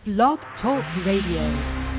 Blog Talk Radio.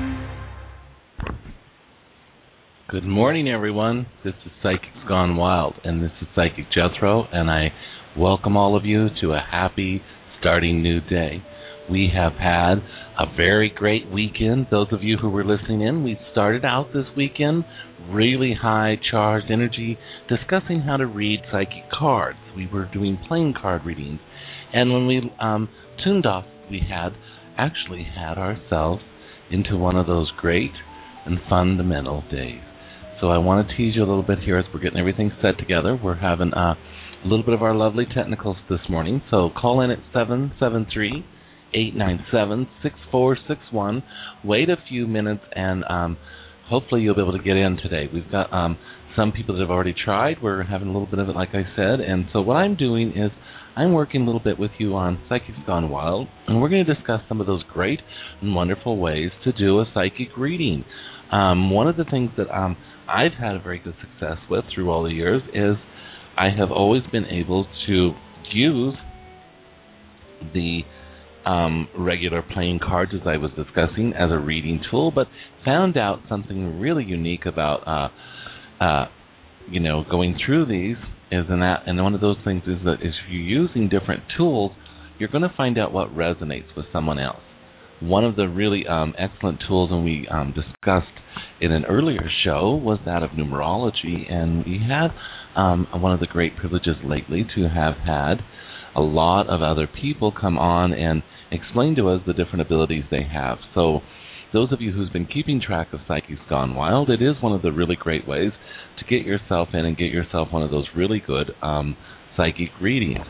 Good morning, everyone. This is Psychics Gone Wild, and this is Psychic Jethro, and I welcome all of you to a happy starting new day. We have had a very great weekend. Those of you who were listening in, we started out this weekend really high charged energy discussing how to read psychic cards. We were doing playing card readings, and when we tuned off, we had ourselves into one of those great and fundamental days. So I want to tease you a little bit here as we're getting everything set together. We're having a little bit of our lovely technicals this morning. So call in at 773-897-6461. Wait a few minutes, and hopefully you'll be able to get in today. We've got some people that have already tried. We're having a little bit of it, like I said. And so what I'm doing is I'm working a little bit with you on Psychics Gone Wild, and we're going to discuss some of those great and wonderful ways to do a psychic reading. One of the things that I've had a very good success with through all the years is I have always been able to use the regular playing cards, as I was discussing, as a reading tool, but found out something really unique about going through these and one of those things is that if you're using different tools, you're going to find out what resonates with someone else. One of the really excellent tools, and we discussed in an earlier show, was that of numerology, and we had one of the great privileges lately to have had a lot of other people come on and explain to us the different abilities they have. So those of you who's been keeping track of Psychics Gone Wild, it is one of the really great ways to get yourself in and get yourself one of those really good psychic readings.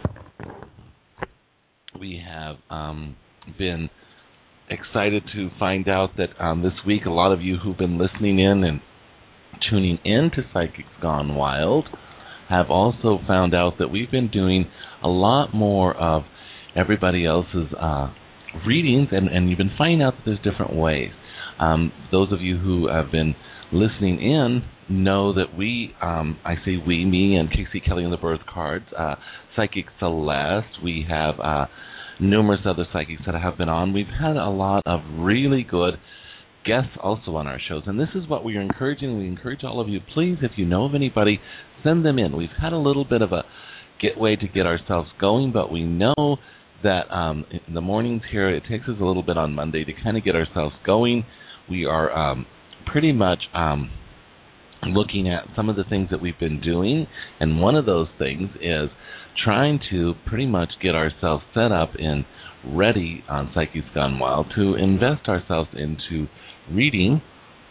We have been excited to find out that this week a lot of you who've been listening in and tuning in to Psychics Gone Wild have also found out that we've been doing a lot more of everybody else's readings, and you've been finding out that there's different ways. Those of you who have been listening in know that we, I say we, me and Casey Kelly on the birth cards, Psychic Celeste, we have numerous other psychics that have been on. We've had a lot of really good guests also on our shows, and this is what we are encouraging. We encourage all of you, please, if you know of anybody, send them in. We've had a little bit of a way to get ourselves going, but we know that in the mornings here, it takes us a little bit on Monday to kind of get ourselves going. We are pretty much looking at some of the things that we've been doing, and one of those things is trying to pretty much get ourselves set up and ready on Psychics Gone Wild to invest ourselves into reading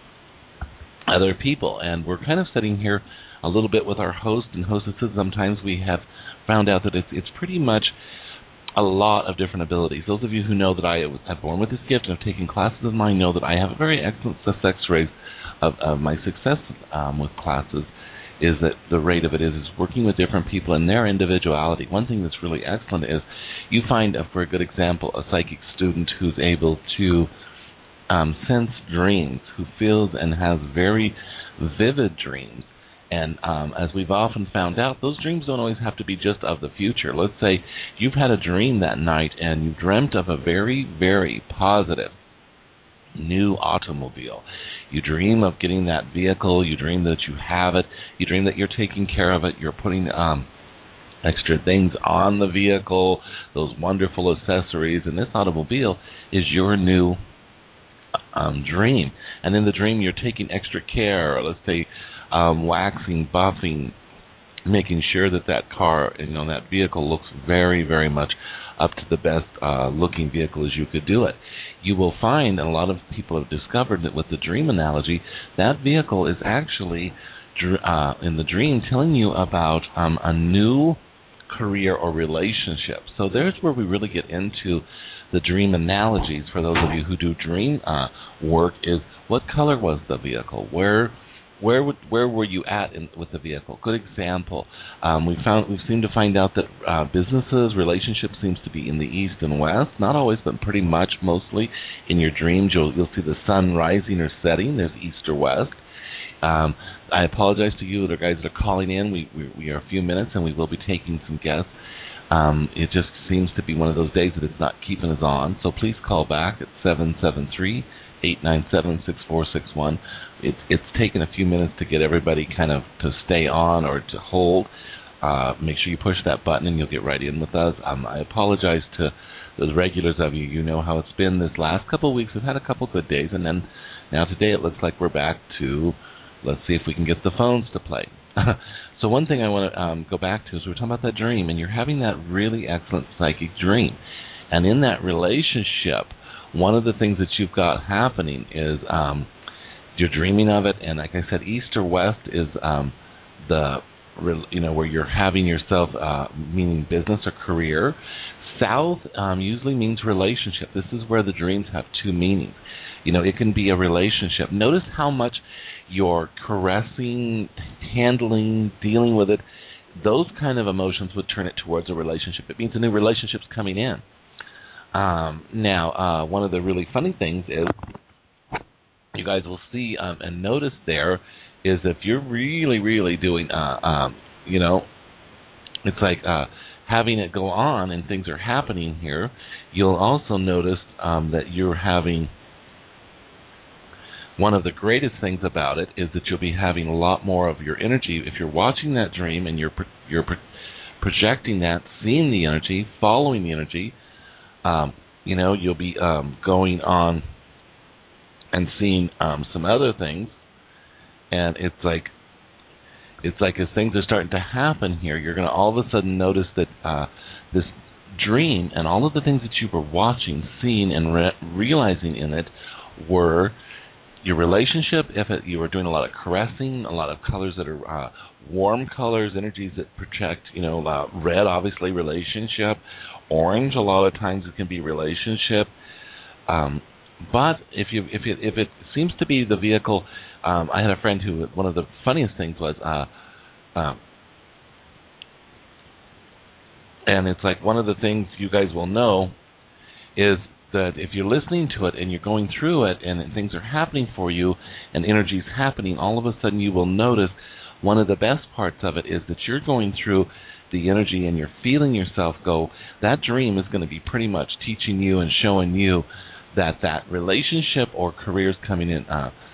other people. And we're kind of sitting here a little bit with our hosts and hostesses. Sometimes we have found out that it's pretty much a lot of different abilities. Those of you who know that I was born with this gift and have taken classes of mine know that I have a very excellent success rate of my success with classes. Is that the rate of it is working with different people and their individuality. One thing that's really excellent is you find, for a good example, a psychic student who's able to sense dreams, who feels and has very vivid dreams. And as we've often found out, those dreams don't always have to be just of the future. Let's say you've had a dream that night and you dreamt of a very, very positive new automobile. You dream of getting that vehicle. You dream that you have it. You dream that you're taking care of it. You're putting extra things on the vehicle, those wonderful accessories. And this automobile is your new dream. And in the dream, you're taking extra care. Let's say waxing, buffing, making sure that car, that vehicle looks very, very much up to the best looking vehicle as you could do it. You will find, and a lot of people have discovered that with the dream analogy, that vehicle is actually, in the dream, telling you about a new career or relationship. So there's where we really get into the dream analogies for those of you who do dream work, is what color was the vehicle? Where were you at with the vehicle? Good example. We've seemed to find out that businesses, relationships seems to be in the east and west. Not always, but pretty much mostly. In your dreams, you'll see the sun rising or setting. There's east or west. I apologize to you, the guys that are calling in. We are a few minutes, and we will be taking some guests It just seems to be one of those days that it's not keeping us on. So please call back at 773-897-6461. It's taken a few minutes to get everybody kind of to stay on or to hold. Make sure you push that button and you'll get right in with us. I apologize to those regulars of you. You know how it's been this last couple of weeks. We've had a couple good days, and then now today it looks like we're back to, let's see if we can get the phones to play. So one thing I want to go back to is we were talking about that dream, and you're having that really excellent psychic dream. And in that relationship, one of the things that you've got happening is you're dreaming of it, and like I said, east or west is where you're having yourself, meaning business or career. South usually means relationship. This is where the dreams have two meanings. It can be a relationship. Notice how much you're caressing, handling, dealing with it. Those kind of emotions would turn it towards a relationship. It means a new relationship's coming in. Now, one of the really funny things is you guys will see and notice there is if you're really, really doing, it's like having it go on and things are happening here, you'll also notice that you're having, one of the greatest things about it is that you'll be having a lot more of your energy. If you're watching that dream and you're projecting that, seeing the energy, following the energy, you'll be going on and seeing some other things. And it's like as things are starting to happen here, you're going to all of a sudden notice that this dream and all of the things that you were watching, seeing, and realizing in it were your relationship. You were doing a lot of caressing, a lot of colors that are warm colors, energies that project, red, obviously, relationship. Orange, a lot of times it can be relationship. But if it seems to be the vehicle, I had a friend who, one of the funniest things was, and it's like one of the things you guys will know is that if you're listening to it and you're going through it and things are happening for you and energy's happening, all of a sudden you will notice one of the best parts of it is that you're going through the energy and you're feeling yourself go. That dream is going to be pretty much teaching you and showing you that relationship or career is coming in.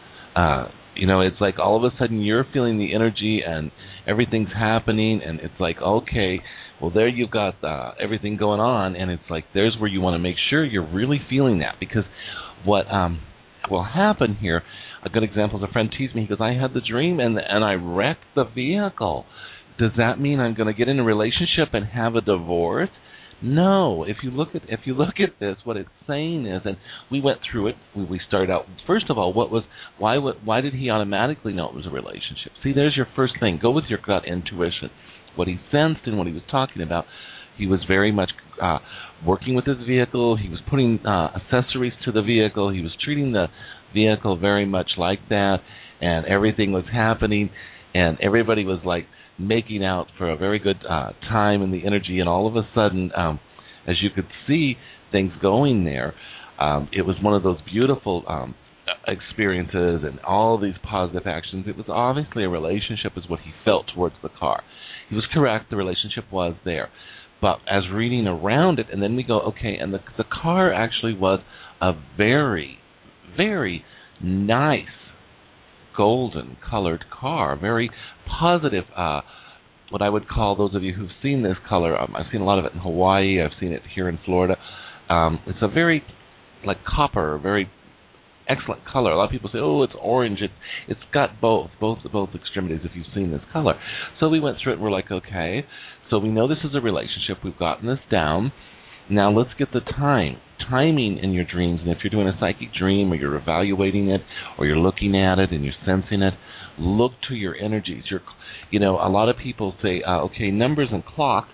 It's like all of a sudden you're feeling the energy and everything's happening, and it's like, okay, well, there you've got everything going on, and it's like there's where you want to make sure you're really feeling that, because what will happen here, a good example is a friend teased me, he goes, I had the dream and I wrecked the vehicle. Does that mean I'm going to get in a relationship and have a divorce? No. If you look at this, what it's saying is, and we went through it. We started out, first of all, why did he automatically know it was a relationship? See, there's your first thing. Go with your gut intuition. What he sensed and what he was talking about, he was very much working with his vehicle. He was putting accessories to the vehicle. He was treating the vehicle very much like that, and everything was happening, and everybody was like making out for a very good time in the energy, and all of a sudden, as you could see things going there, it was one of those beautiful experiences and all these positive actions. It was obviously a relationship is what he felt towards the car. He was correct, the relationship was there. But as reading around it, and then we go, okay, and the car actually was a very, very nice golden colored car, very positive, what I would call, those of you who've seen this color, I've seen a lot of it in Hawaii, I've seen it here in Florida. It's a very, like copper, very excellent color. A lot of people say, oh, it's orange. It's got both extremities if you've seen this color. So we went through it and we're like, okay, so we know this is a relationship. We've gotten this down. Now let's get the timing in your dreams. And if you're doing a psychic dream or you're evaluating it or you're looking at it and you're sensing it, look to your energies. A lot of people say, okay, numbers and clock.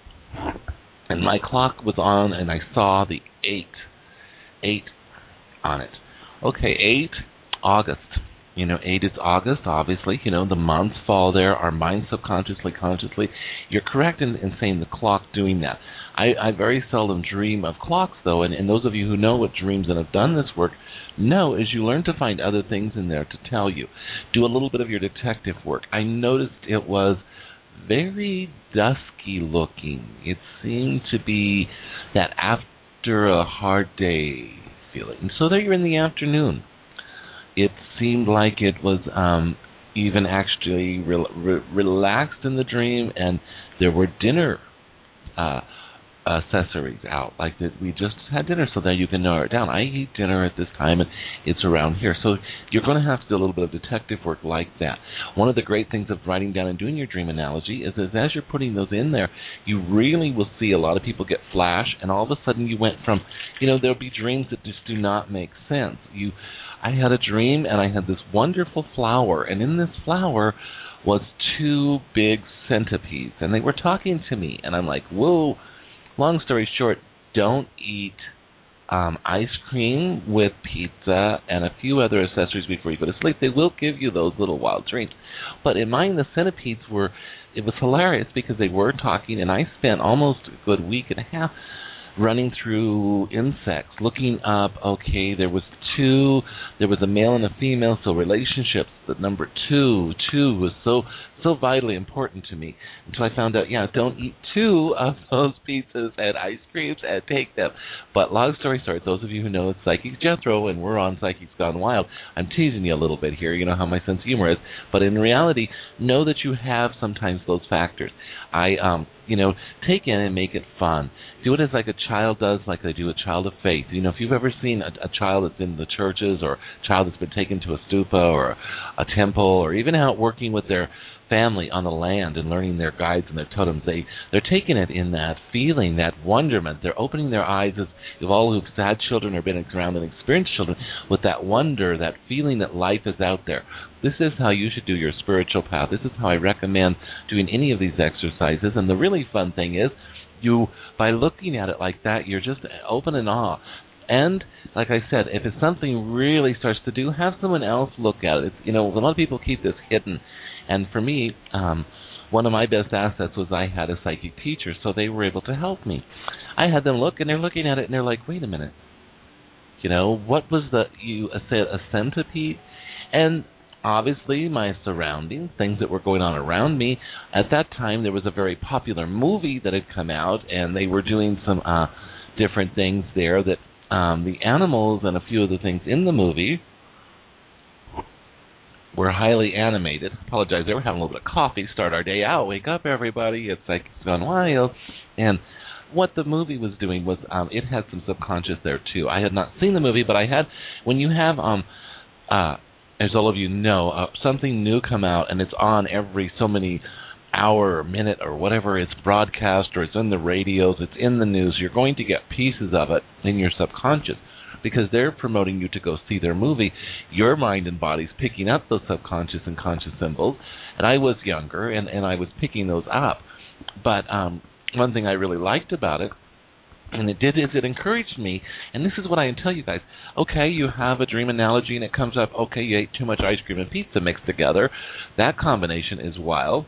And my clock was on and I saw the 8 on it. Okay, 8, August. 8 is August, obviously. The months fall there. Our mind subconsciously, consciously. You're correct in saying the clock doing that. I very seldom dream of clocks, though, and those of you who know what dreams and have done this work know is you learn to find other things in there to tell you. Do a little bit of your detective work. I noticed it was very dusky looking. It seemed to be that after a hard day feeling. So there you're in the afternoon. It seemed like it was even actually relaxed in the dream, and there were dinner accessories out, like that we just had dinner, so that you can narrow it down. I eat dinner at this time, and it's around here. So you're going to have to do a little bit of detective work like that. One of the great things of writing down and doing your dream analogy is as you're putting those in there, you really will see a lot of people get flash, and all of a sudden you went from, there'll be dreams that just do not make sense. I had a dream, and I had this wonderful flower, and in this flower was 2 big centipedes, and they were talking to me, and I'm like, whoa. Long story short, don't eat ice cream with pizza and a few other accessories before you go to sleep. They will give you those little wild dreams. But in mine, the centipedes it was hilarious because they were talking, and I spent almost a good week and a half running through insects, looking up, okay, there was a male and a female, so relationships, the number 2 was so vitally important to me until I found out, don't eat 2 of those pizzas and ice creams and take them. But long story short, those of you who know it's Psychic Jethro and we're on Psychics Gone Wild, I'm teasing you a little bit here, you know how my sense of humor is, but in reality, know that you have sometimes those factors. Take in and make it fun. Do it as like a child does, like they do a child of faith. If you've ever seen a child that's in the churches, or a child that's been taken to a stupa or a temple, or even out working with their family on the land and learning their guides and their totems, they're taking it in that feeling, that wonderment. They're opening their eyes, as if all who've had children or been around and experienced children, with that wonder, that feeling that life is out there. This is how you should do your spiritual path. This is how I recommend doing any of these exercises. And the really fun thing is, by looking at it like that, you're just open in awe. And, like I said, if it's something really starts to do, have someone else look at it. A lot of people keep this hidden. And for me, one of my best assets was I had a psychic teacher, so they were able to help me. I had them look, and they're looking at it, and they're like, wait a minute. What was you said a centipede? And obviously my surroundings, things that were going on around me. At that time, there was a very popular movie that had come out, and they were doing some different things there that the animals and a few of the things in the movie were highly animated. Apologize, they were having a little bit of coffee. Start our day out. Wake up, everybody. It's like it's gone wild. And what the movie was doing was it had some subconscious there, too. I had not seen the movie, but I had, when you have, as all of you know, something new come out, and it's on every so many hour or minute or whatever, it's broadcast or it's in the radios, it's in the news, you're going to get pieces of it in your subconscious because they're promoting you to go see their movie. Your mind and body's picking up those subconscious and conscious symbols, and I was younger, and I was picking those up. But one thing I really liked about it, and it did, is it encouraged me, and this is what I tell you guys. Okay, you have a dream analogy, and it comes up, okay, you ate too much ice cream and pizza mixed together. That combination is wild,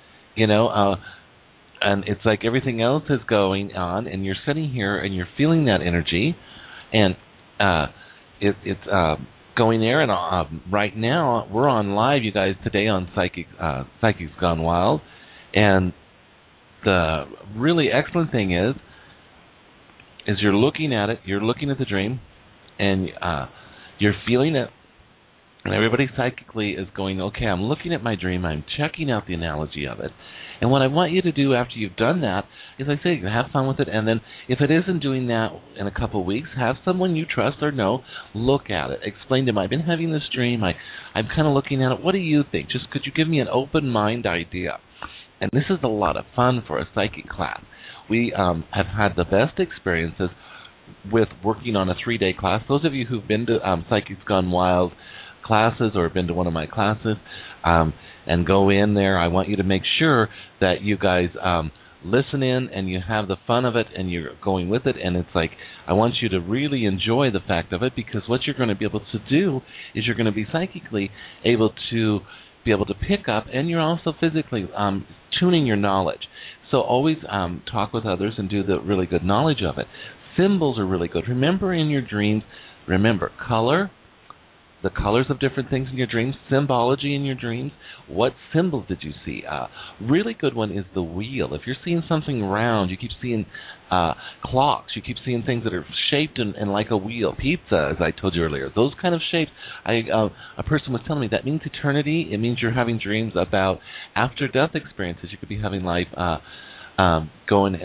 and it's like everything else is going on, and you're sitting here, and you're feeling that energy, and it's going there, and right now, we're on live, you guys, today on Psychics Gone Wild, and the really excellent thing is you're looking at it, you're looking at the dream, and you're feeling it, and everybody psychically is going, okay, I'm looking at my dream, I'm checking out the analogy of it, and what I want you to do after you've done that is, I say, have fun with it, and then if it isn't doing that in a couple of weeks, have someone you trust or know look at it, explain to them, I've been having this dream, I'm kind of looking at it, what do you think? Just could you give me an open mind idea? And this is a lot of fun for a psychic class. We have had the best experiences with working on a 3-day class. Those of you who've been to Psychics Gone Wild classes or been to one of my classes and go in there, I want you to make sure that you guys listen in and you have the fun of it and you're going with it. And it's like, I want you to really enjoy the fact of it, because what you're going to be able to do is you're going to be psychically able to pick up, and you're also physically tuning your knowledge. So always talk with others and do the really good knowledge of it. Symbols are really good. Remember in your dreams, color, the colors of different things in your dreams, symbology in your dreams. What symbols did you see? Really good one is the wheel. If you're seeing something round, you keep seeing clocks. You keep seeing things that are shaped in like a wheel. Pizza, as I told you earlier. Those kind of shapes. A person was telling me that means eternity. It means you're having dreams about after-death experiences. You could be having life going,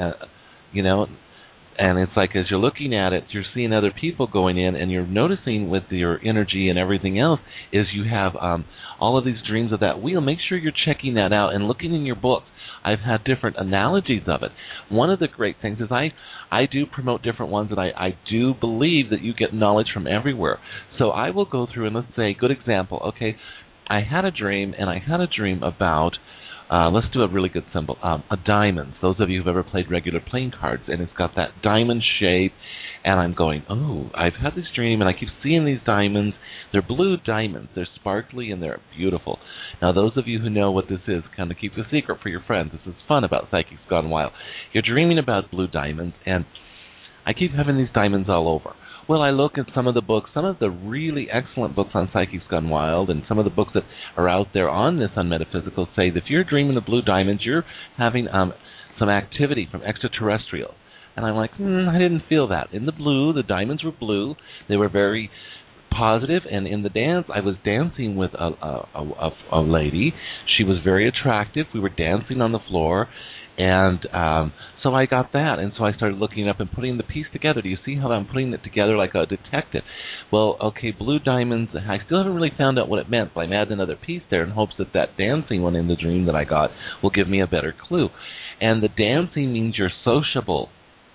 and it's like as you're looking at it, you're seeing other people going in, and you're noticing with your energy and everything else is you have all of these dreams of that wheel. Make sure you're checking that out and looking in your books. I've had different analogies of it. One of the great things is I do promote different ones, and I do believe that you get knowledge from everywhere. So I will go through and let's say, good example, okay, I had a dream, and I had a dream about let's do a really good symbol. A diamond. Those of you who've ever played regular playing cards, and it's got that diamond shape, and I'm going, oh, I've had this dream, and I keep seeing these diamonds. They're blue diamonds. They're sparkly, and they're beautiful. Now, those of you who know what this is, kind of keep a secret for your friends. This is fun about Psychics Gone Wild. You're dreaming about blue diamonds, and I keep having these diamonds all over. Well, I look at some of the books, some of the really excellent books on Psychics Gone Wild, and some of the books that are out there on this on metaphysical say that if you're dreaming of blue diamonds, you're having some activity from extraterrestrial. And I'm like, I didn't feel that. In the blue, the diamonds were blue. They were very positive, and in the dance, I was dancing with a lady. She was very attractive. We were dancing on the floor, and so I got that, and so I started looking up and putting the piece together. Do you see how I'm putting it together like a detective? Well, okay, blue diamonds, I still haven't really found out what it meant, but I'm adding another piece there in hopes that that dancing one in the dream that I got will give me a better clue. And the dancing means you're sociable.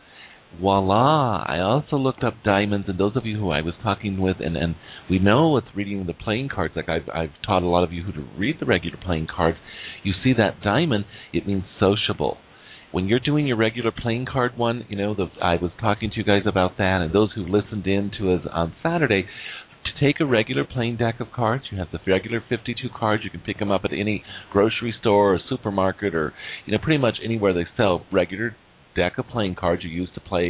Voila! I also looked up diamonds, and those of you who I was talking with, and we know with reading the playing cards, like I've taught a lot of you who to read the regular playing cards, you see that diamond, it means sociable. When you're doing your regular playing card one, I was talking to you guys about that, and those who listened in to us on Saturday, to take a regular playing deck of cards, you have the regular 52 cards. You can pick them up at any grocery store or supermarket or pretty much anywhere they sell regular deck of playing cards you use to play,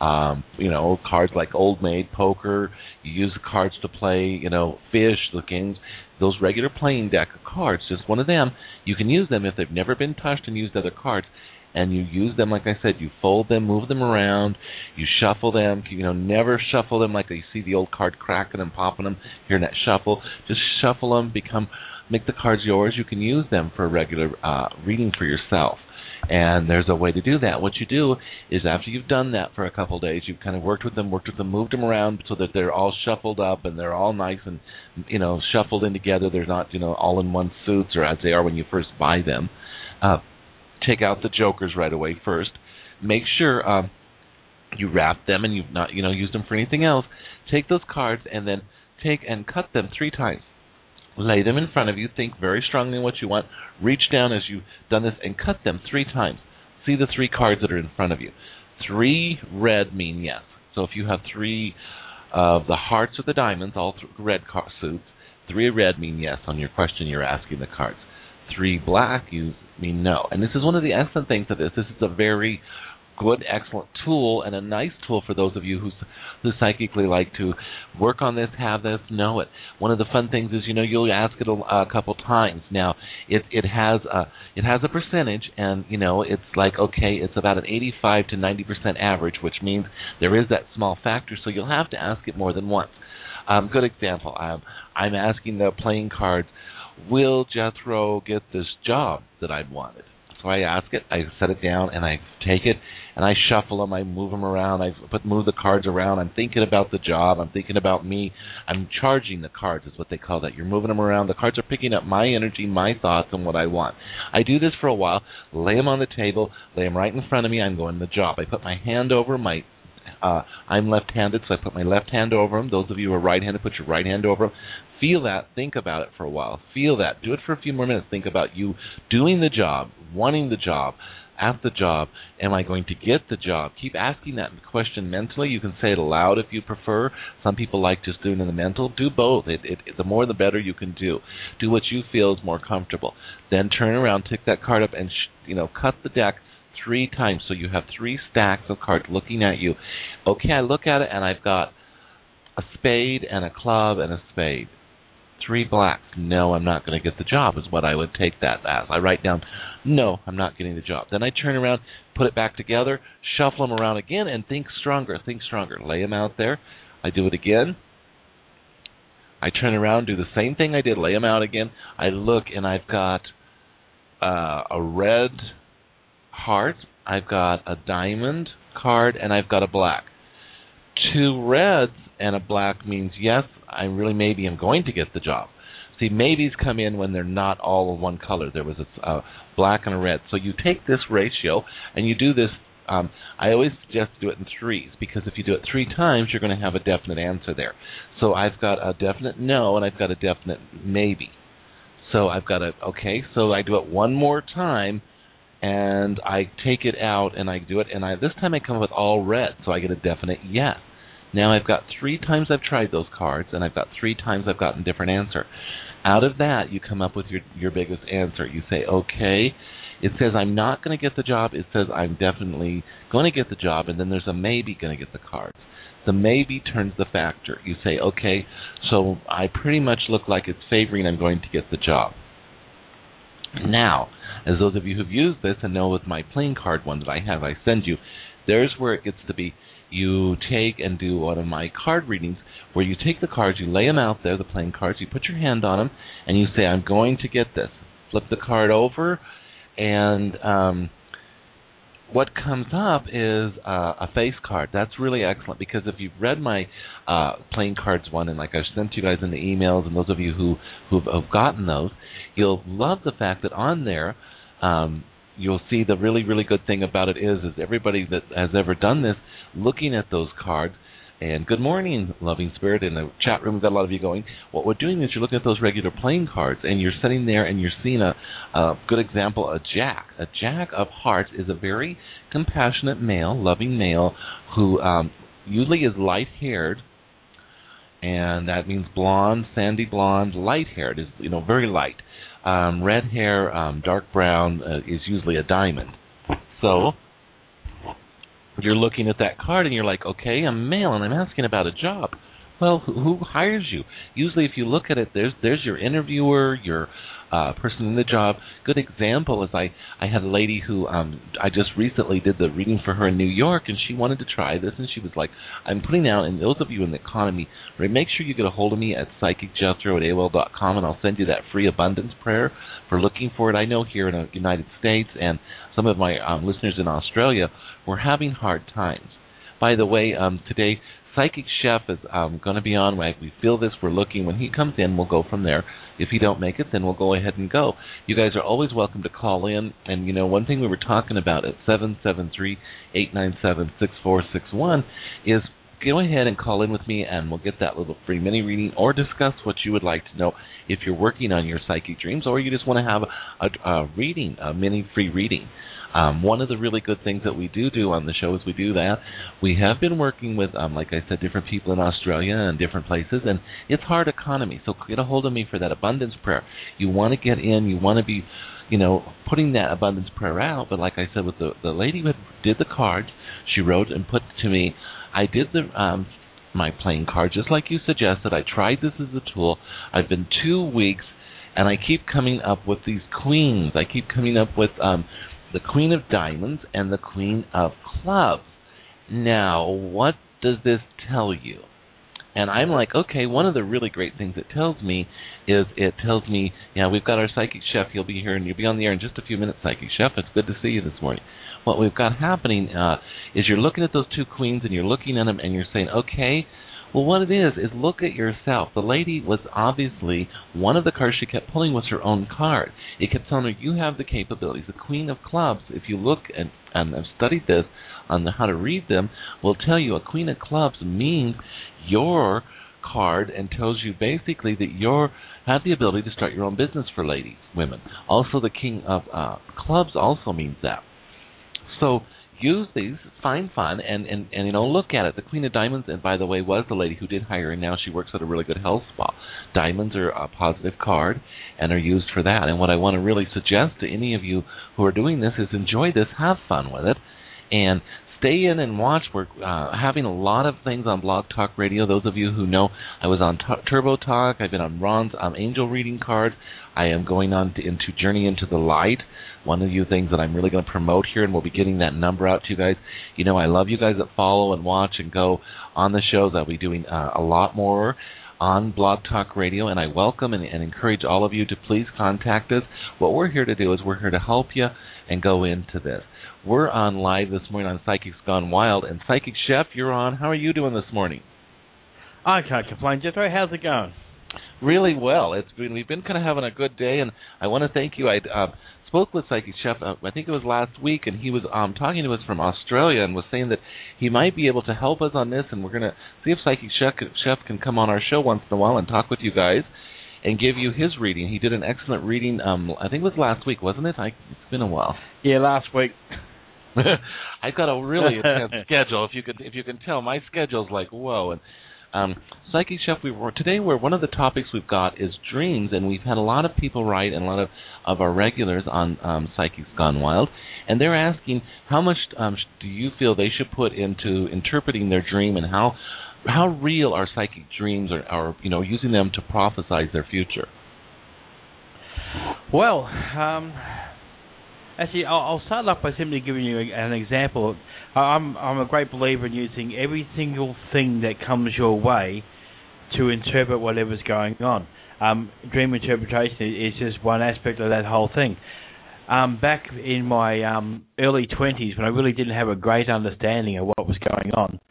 cards like Old Maid, poker. You use the cards to play, fish, the games. Those regular playing deck of cards, just one of them, you can use them if they've never been touched and used other cards. And you use them, like I said, you fold them, move them around, you shuffle them, never shuffle them like you see the old card cracking and popping them, hearing that shuffle. Just shuffle them, make the cards yours. You can use them for a regular reading for yourself. And there's a way to do that. What you do is after you've done that for a couple of days, you've kind of worked with them, moved them around so that they're all shuffled up and they're all nice and, shuffled in together. They're not, all in one suits or as they are when you first buy them. Take out the jokers right away first. Make sure you wrap them and you've not, used them for anything else. Take those cards and then take and cut them 3 times. Lay them in front of you. Think very strongly what you want. Reach down as you've done this and cut them 3 times. See the 3 cards that are in front of you. 3 red mean yes. So if you have 3 of the hearts or the diamonds, all red suits, 3 red mean yes on your question you're asking the cards. 3 black, you mean no. And this is one of the excellent things of this. This is a very good, excellent tool and a nice tool for those of you who psychically like to work on this, have this, know it. One of the fun things is, you'll ask it a couple times. Now, it has a percentage, and, it's like, okay, it's about an 85 to 90% average, which means there is that small factor, so you'll have to ask it more than once. Good example. I'm asking the playing cards, will Jethro get this job that I've wanted? So I ask it, I set it down, and I take it, and I shuffle them, I move them around, move the cards around. I'm thinking about the job, I'm thinking about me. I'm charging the cards is what they call that. You're moving them around. The cards are picking up my energy, my thoughts, and what I want. I do this for a while, lay them on the table, lay them right in front of me. I'm going to the job. I put my hand over my I'm left-handed, so I put my left hand over them. Those of you who are right-handed, put your right hand over them. Feel that. Think about it for a while. Feel that. Do it for a few more minutes. Think about you doing the job, wanting the job, at the job. Am I going to get the job? Keep asking that question mentally. You can say it aloud if you prefer. Some people like just doing it in the mental. Do both. The more the better you can do. Do what you feel is more comfortable. Then turn around, take that card up, and cut the deck 3 times. So you have 3 stacks of cards looking at you. Okay, I look at it, and I've got a spade and a club and a spade. 3 blacks. No, I'm not going to get the job is what I would take that as. I write down, no, I'm not getting the job. Then I turn around, put it back together, shuffle them around again, and think stronger. Lay them out there. I do it again. I turn around, do the same thing I did, lay them out again. I look, and I've got a red heart, I've got a diamond card, and I've got a black. 2 reds and a black means, yes, I really maybe am going to get the job. See, maybes come in when they're not all of one color. There was a black and a red. So you take this ratio, and you do this. I always suggest to do it in 3s, because if you do it 3 times, you're going to have a definite answer there. So I've got a definite no, and I've got a definite maybe. So I've got okay, so I do it one more time, and I take it out, and I do it, and this time I come up with all red, so I get a definite yes. Now I've got 3 times I've tried those cards, and I've got 3 times I've gotten a different answer. Out of that, you come up with your biggest answer. You say, okay, it says I'm not going to get the job. It says I'm definitely going to get the job, and then there's a maybe going to get the cards. The maybe turns the factor. You say, okay, so I pretty much look like it's favoring I'm going to get the job. Now, as those of you who've used this and know with my playing card one that I have, I send you, there's where it gets to be. You take and do one of my card readings where you take the cards, you lay them out there, the playing cards, you put your hand on them, and you say, I'm going to get this. Flip the card over, and what comes up is a face card. That's really excellent, because if you've read my playing cards one, and like I've sent you guys in the emails, and those of you who've gotten those, you'll love the fact that on there, you'll see the really, really good thing about it is everybody that has ever done this, looking at those cards, and good morning, Loving Spirit. In the chat room, we've got a lot of you going. What we're doing is you're looking at those regular playing cards, and you're sitting there and you're seeing a good example, a jack. A jack of hearts is a very compassionate male, loving male, who usually is light-haired, and that means blonde, sandy blonde, light-haired, is very light. Red hair, dark brown is usually a diamond. So you're looking at that card and you're like, okay, I'm male and I'm asking about a job. Well, who hires you? Usually if you look at it, there's your interviewer, your person in the job. Good example is I had a lady who I just recently did the reading for her in New York, and she wanted to try this, and she was like, I'm putting out, and those of you in the economy, make sure you get a hold of me at psychicjethro@AOL.com, and I'll send you that free abundance prayer for looking for it. I know here in the United States and some of my listeners in Australia, we're having hard times. By the way, today, Psychic Chef is going to be on. We feel this. We're looking. When he comes in, we'll go from there. If he don't make it, then we'll go ahead and go. You guys are always welcome to call in. And, one thing we were talking about at 773-897-6461 is go ahead and call in with me, and we'll get that little free mini reading or discuss what you would like to know if you're working on your psychic dreams, or you just want to have a reading, a mini free reading. One of the really good things that we do on the show is we do that. We have been working with, like I said, different people in Australia and different places, and it's hard economy. So get a hold of me for that abundance prayer. You want to get in, you want to be, putting that abundance prayer out. But like I said, with the lady who did the cards, she wrote and put to me, I did my playing card just like you suggested. I tried this as a tool. I've been 2 weeks, and I keep coming up with these queens. I keep coming up with the Queen of Diamonds and the Queen of Clubs. Now, what does this tell you? And I'm like, okay, one of the really great things it tells me is we've got our Psychic Chef. He'll be here, and you'll be on the air in just a few minutes, Psychic Chef. It's good to see you this morning. What we've got happening is you're looking at those 2 queens, and you're looking at them, and you're saying, okay, well, what it is look at yourself. The lady was obviously, one of the cards she kept pulling was her own card. It kept telling her, you have the capabilities. The Queen of Clubs, if you look, and I've studied this on how to read them, will tell you a Queen of Clubs means your card, and tells you basically that you have the ability to start your own business for ladies, women. Also, the King of Clubs also means that. So use these, find fun, and look at it. The Queen of Diamonds, and by the way, was the lady who did hire, and now she works at a really good health spa. Diamonds are a positive card and are used for that. And what I want to really suggest to any of you who are doing this is enjoy this, have fun with it, and stay in and watch. We're having a lot of things on Blog Talk Radio. Those of you who know, I was on Turbo Talk. I've been on Ron's Angel Reading Card. I am going on into Journey into the Light. One of the things that I'm really going to promote here, and we'll be getting that number out to you guys. You know, I love you guys that follow and watch and go on the shows. I'll be doing a lot more on Blog Talk Radio, and I welcome and encourage all of you to please contact us. What we're here to do is we're here to help you and go into this. We're on live this morning on Psychics Gone Wild, and Psychic Chef, you're on. How are you doing this morning? I can't complain, Jethro. How's it going? Really well. We've been kind of having a good day, and I want to thank you. I spoke with Psychic Chef, I think it was last week, and he was talking to us from Australia and was saying that he might be able to help us on this, and we're going to see if Psychic Chef can come on our show once in a while and talk with you guys and give you his reading. He did an excellent reading, I think it was last week, wasn't it? It's been a while. Yeah, last week. I've got a really intense schedule. If you can tell, my schedule's like, whoa. And Psychic Chef, today one of the topics we've got is dreams, and we've had a lot of people write, and a lot of our regulars on Psychics Gone Wild, and they're asking how much do you feel they should put into interpreting their dream, and how real are psychic dreams, or using them to prophesize their future? Well, actually, I'll start off by simply giving you an example. I'm a great believer in using every single thing that comes your way to interpret whatever's going on. Dream interpretation is just one aspect of that whole thing. Back in my early 20s, when I really didn't have a great understanding of what was going on,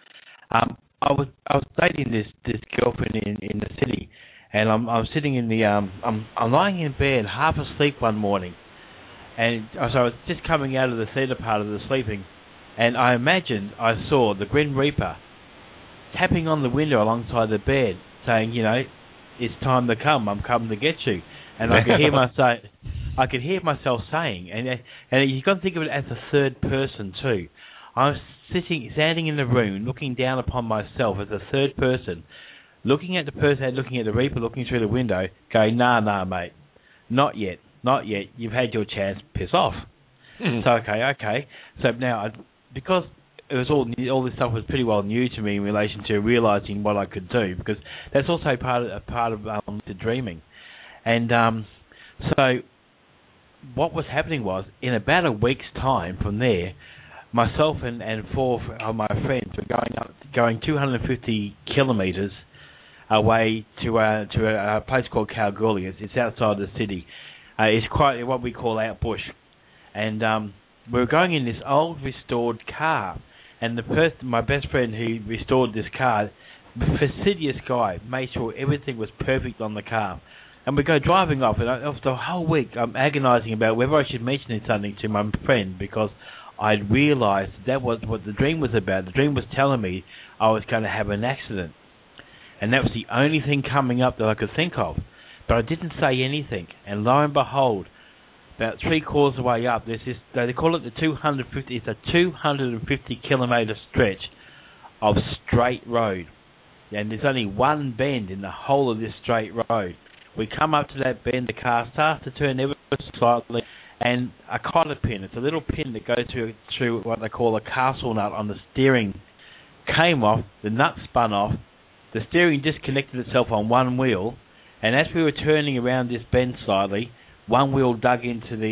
I was dating this girlfriend in the city, and I'm sitting in the I'm lying in bed half asleep one morning, and so I was just coming out of the theatre part of the sleeping, and I imagined I saw the Grim Reaper tapping on the window alongside the bed, saying, it's time to come. I'm coming to get you. And I could hear myself saying, and you've got to think of it as a third person too. I was standing in the room, looking down upon myself as a third person, looking at the person, looking at the Reaper, looking through the window, going, nah, mate, not yet. You've had your chance. Piss off. So okay. So now, because it was all this stuff was pretty well new to me in relation to realizing what I could do, because that's also part of the dreaming. And so what was happening was, in about a week's time from there, myself and four of my friends were going 250 kilometres away to a place called Kalgoorlie. It's outside the city. It's quite what we call out bush. And we were going in this old restored car. And my best friend who restored this car, fastidious guy, made sure everything was perfect on the car. And we go driving off, and after the whole week, I'm agonising about whether I should mention something to my friend, because I'd realised that was what the dream was about. The dream was telling me I was going to have an accident. And that was the only thing coming up that I could think of. But I didn't say anything. And lo and behold, about 3/4 of the way up, there's this, they call it the 250, it's a 250 kilometre stretch of straight road. And there's only one bend in the whole of this straight road. We come up to that bend, the car starts to turn ever so slightly, and a cotter pin, it's a little pin that goes through what they call a castle nut on the steering, came off, the nut spun off, the steering disconnected itself on one wheel, and as we were turning around this bend slightly, one wheel dug into the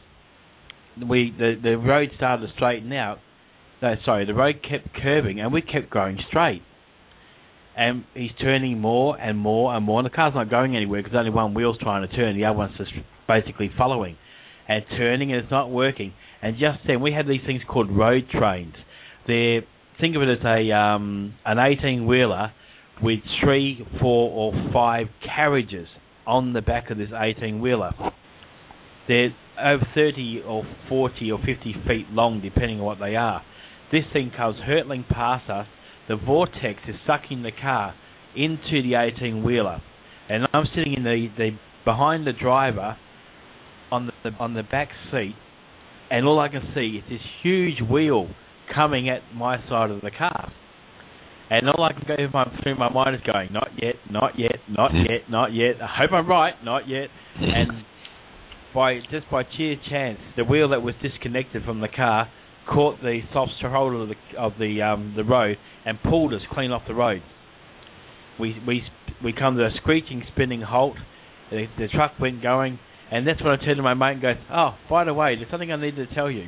road started to straighten out. The road kept curving, and we kept going straight. And he's turning more and more and more, and the car's not going anywhere because only one wheel's trying to turn, the other one's just basically following. And turning, and it's not working. And just then, we had these things called road trains. Think of it as an 18-wheeler with 3, 4, or 5 carriages on the back of this 18-wheeler. They're over 30 or 40 or 50 feet long, depending on what they are. This thing comes hurtling past us. The vortex is sucking the car into the 18-wheeler. And I'm sitting in the behind the driver on the back seat, and all I can see is this huge wheel coming at my side of the car. And all I can go through my mind is going, not yet, not yet, not yet, not yet. I hope I'm right, not yet. And by sheer chance, the wheel that was disconnected from the car caught the soft shoulder of the road and pulled us clean off the road. We come to a screeching, spinning halt. The truck went going, and that's when I turned to my mate and goes, "Oh, by the way, there's something I need to tell you."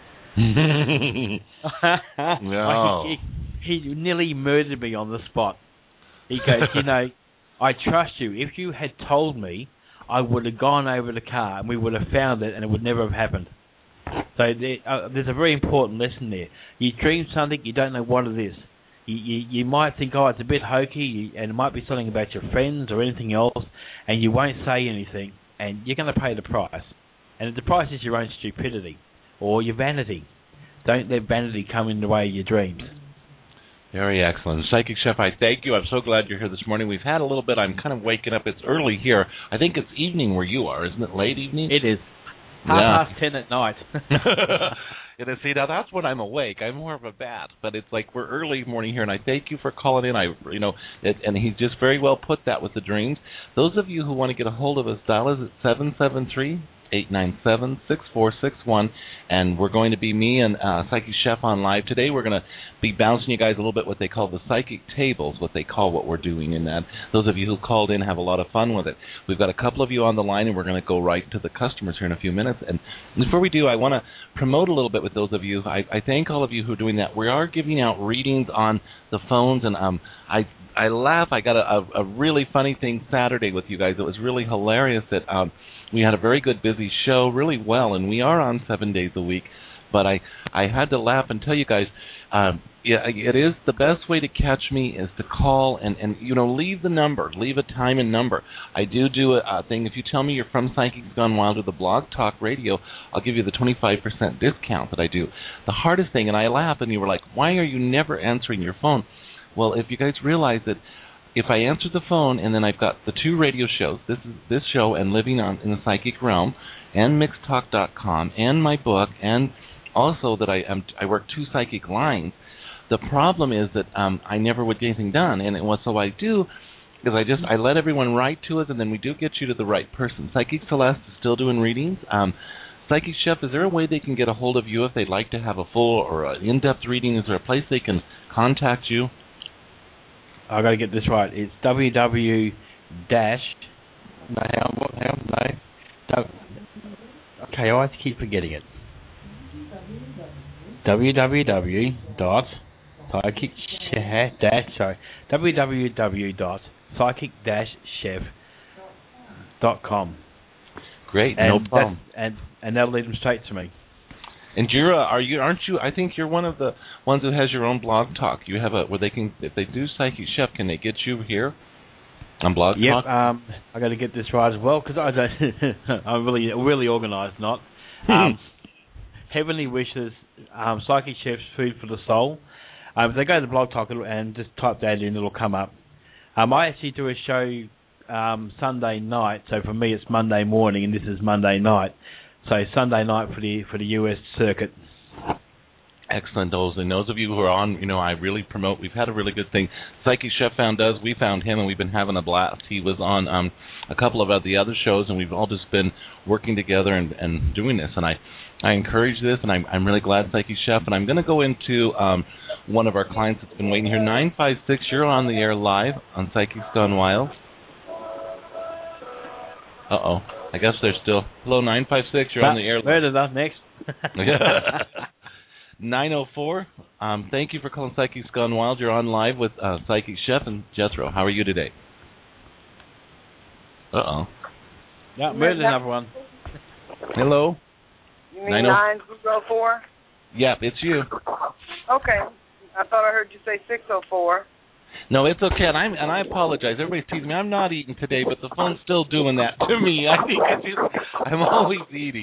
No. He nearly murdered me on the spot. He goes, I trust you. If you had told me, I would have gone over the car and we would have found it and it would never have happened. So there's a very important lesson there. You dream something, you don't know what it is. You might think, oh, it's a bit hokey, and it might be something about your friends or anything else, and you won't say anything, and you're going to pay the price. And the price is your own stupidity or your vanity. Don't let vanity come in the way of your dreams. Very excellent. Psychic Chef, I thank you. I'm so glad you're here this morning. We've had a little bit. I'm kind of waking up. It's early here. I think it's evening where you are. Isn't it late evening? It is. Half past 10 at night. See, now that's when I'm awake. I'm more of a bat, but it's like we're early morning here, and I thank you for calling in. And he just very well put that with the dreams. Those of you who want to get a hold of us, dial us at 773-897-6461, and we're going to be me and Psychic Chef on live today. We're going to be bouncing you guys a little bit what they call the psychic tables, what they call what we're doing in that. Those of you who called in have a lot of fun with it. We've got a couple of you on the line, and we're going to go right to the customers here in a few minutes. And before we do, I want to promote a little bit with those of you. I thank all of you who are doing that. We are giving out readings on the phones, and I laugh. I got a really funny thing Saturday with you guys. It was really hilarious that we had a very good, busy show, really well, and we are on 7 days a week. But I had to laugh and tell you guys, it is the best way to catch me is to call and leave the number, leave a time and number. I do a thing. If you tell me you're from Psychics Gone Wild or the Blog Talk Radio, I'll give you the 25% discount that I do. The hardest thing, and I laugh, and you were like, why are you never answering your phone? Well, if you guys realize that if I answer the phone and then I've got the two radio shows, this show and Living in the Psychic Realm, and Mixtalk.com, and my book, and also that I work two psychic lines. The problem is that I never would get anything done, and so I do is I let everyone write to us, and then we do get you to the right person. Psychic Celeste is still doing readings. Psychic Chef, is there a way they can get a hold of you if they'd like to have a full or an in-depth reading? Is there a place they can contact you? I got to get this right. It's www. Okay, I always keep forgetting it. www.chef.com. Great, no problem. And that'll lead them straight to me. And Jira, aren't you? I think you're one of the ones who has your own blog talk. You have where they can, if they do Psychic Chef, can they get you here on blog talk? Yep. I got to get this right as well because I'm really organised. Not Heavenly Wishes, Psychic Chef's Food for the Soul. If they go to the blog talk and just type that in, it'll come up. I actually do a show Sunday night, so for me it's Monday morning, and this is Monday night. So Sunday night for the US circuit. Excellent, those. And those of you who are on, I really promote. We've had a really good thing. Psychic Chef found us. We found him, and we've been having a blast. He was on a couple of the other shows, and we've all just been working together and doing this. And I encourage this, and I'm really glad, Psychic Chef. And I'm going to go into one of our clients that's been waiting here. 956, you're on the air live on Psychics Gone Wild. Uh-oh. I guess they're still... Hello, 956, you're on the air. Where did that next? 904, thank you for calling Psychics Gone Wild. You're on live with Psychic Chef and Jethro. How are you today? Uh-oh. Yeah, where's another one? Hello? You mean 904? Yep, it's you. Okay. I thought I heard you say 604. No, it's okay, and I apologize. Everybody's teasing me. I'm not eating today, but the phone's still doing that to me. I think I'm always eating.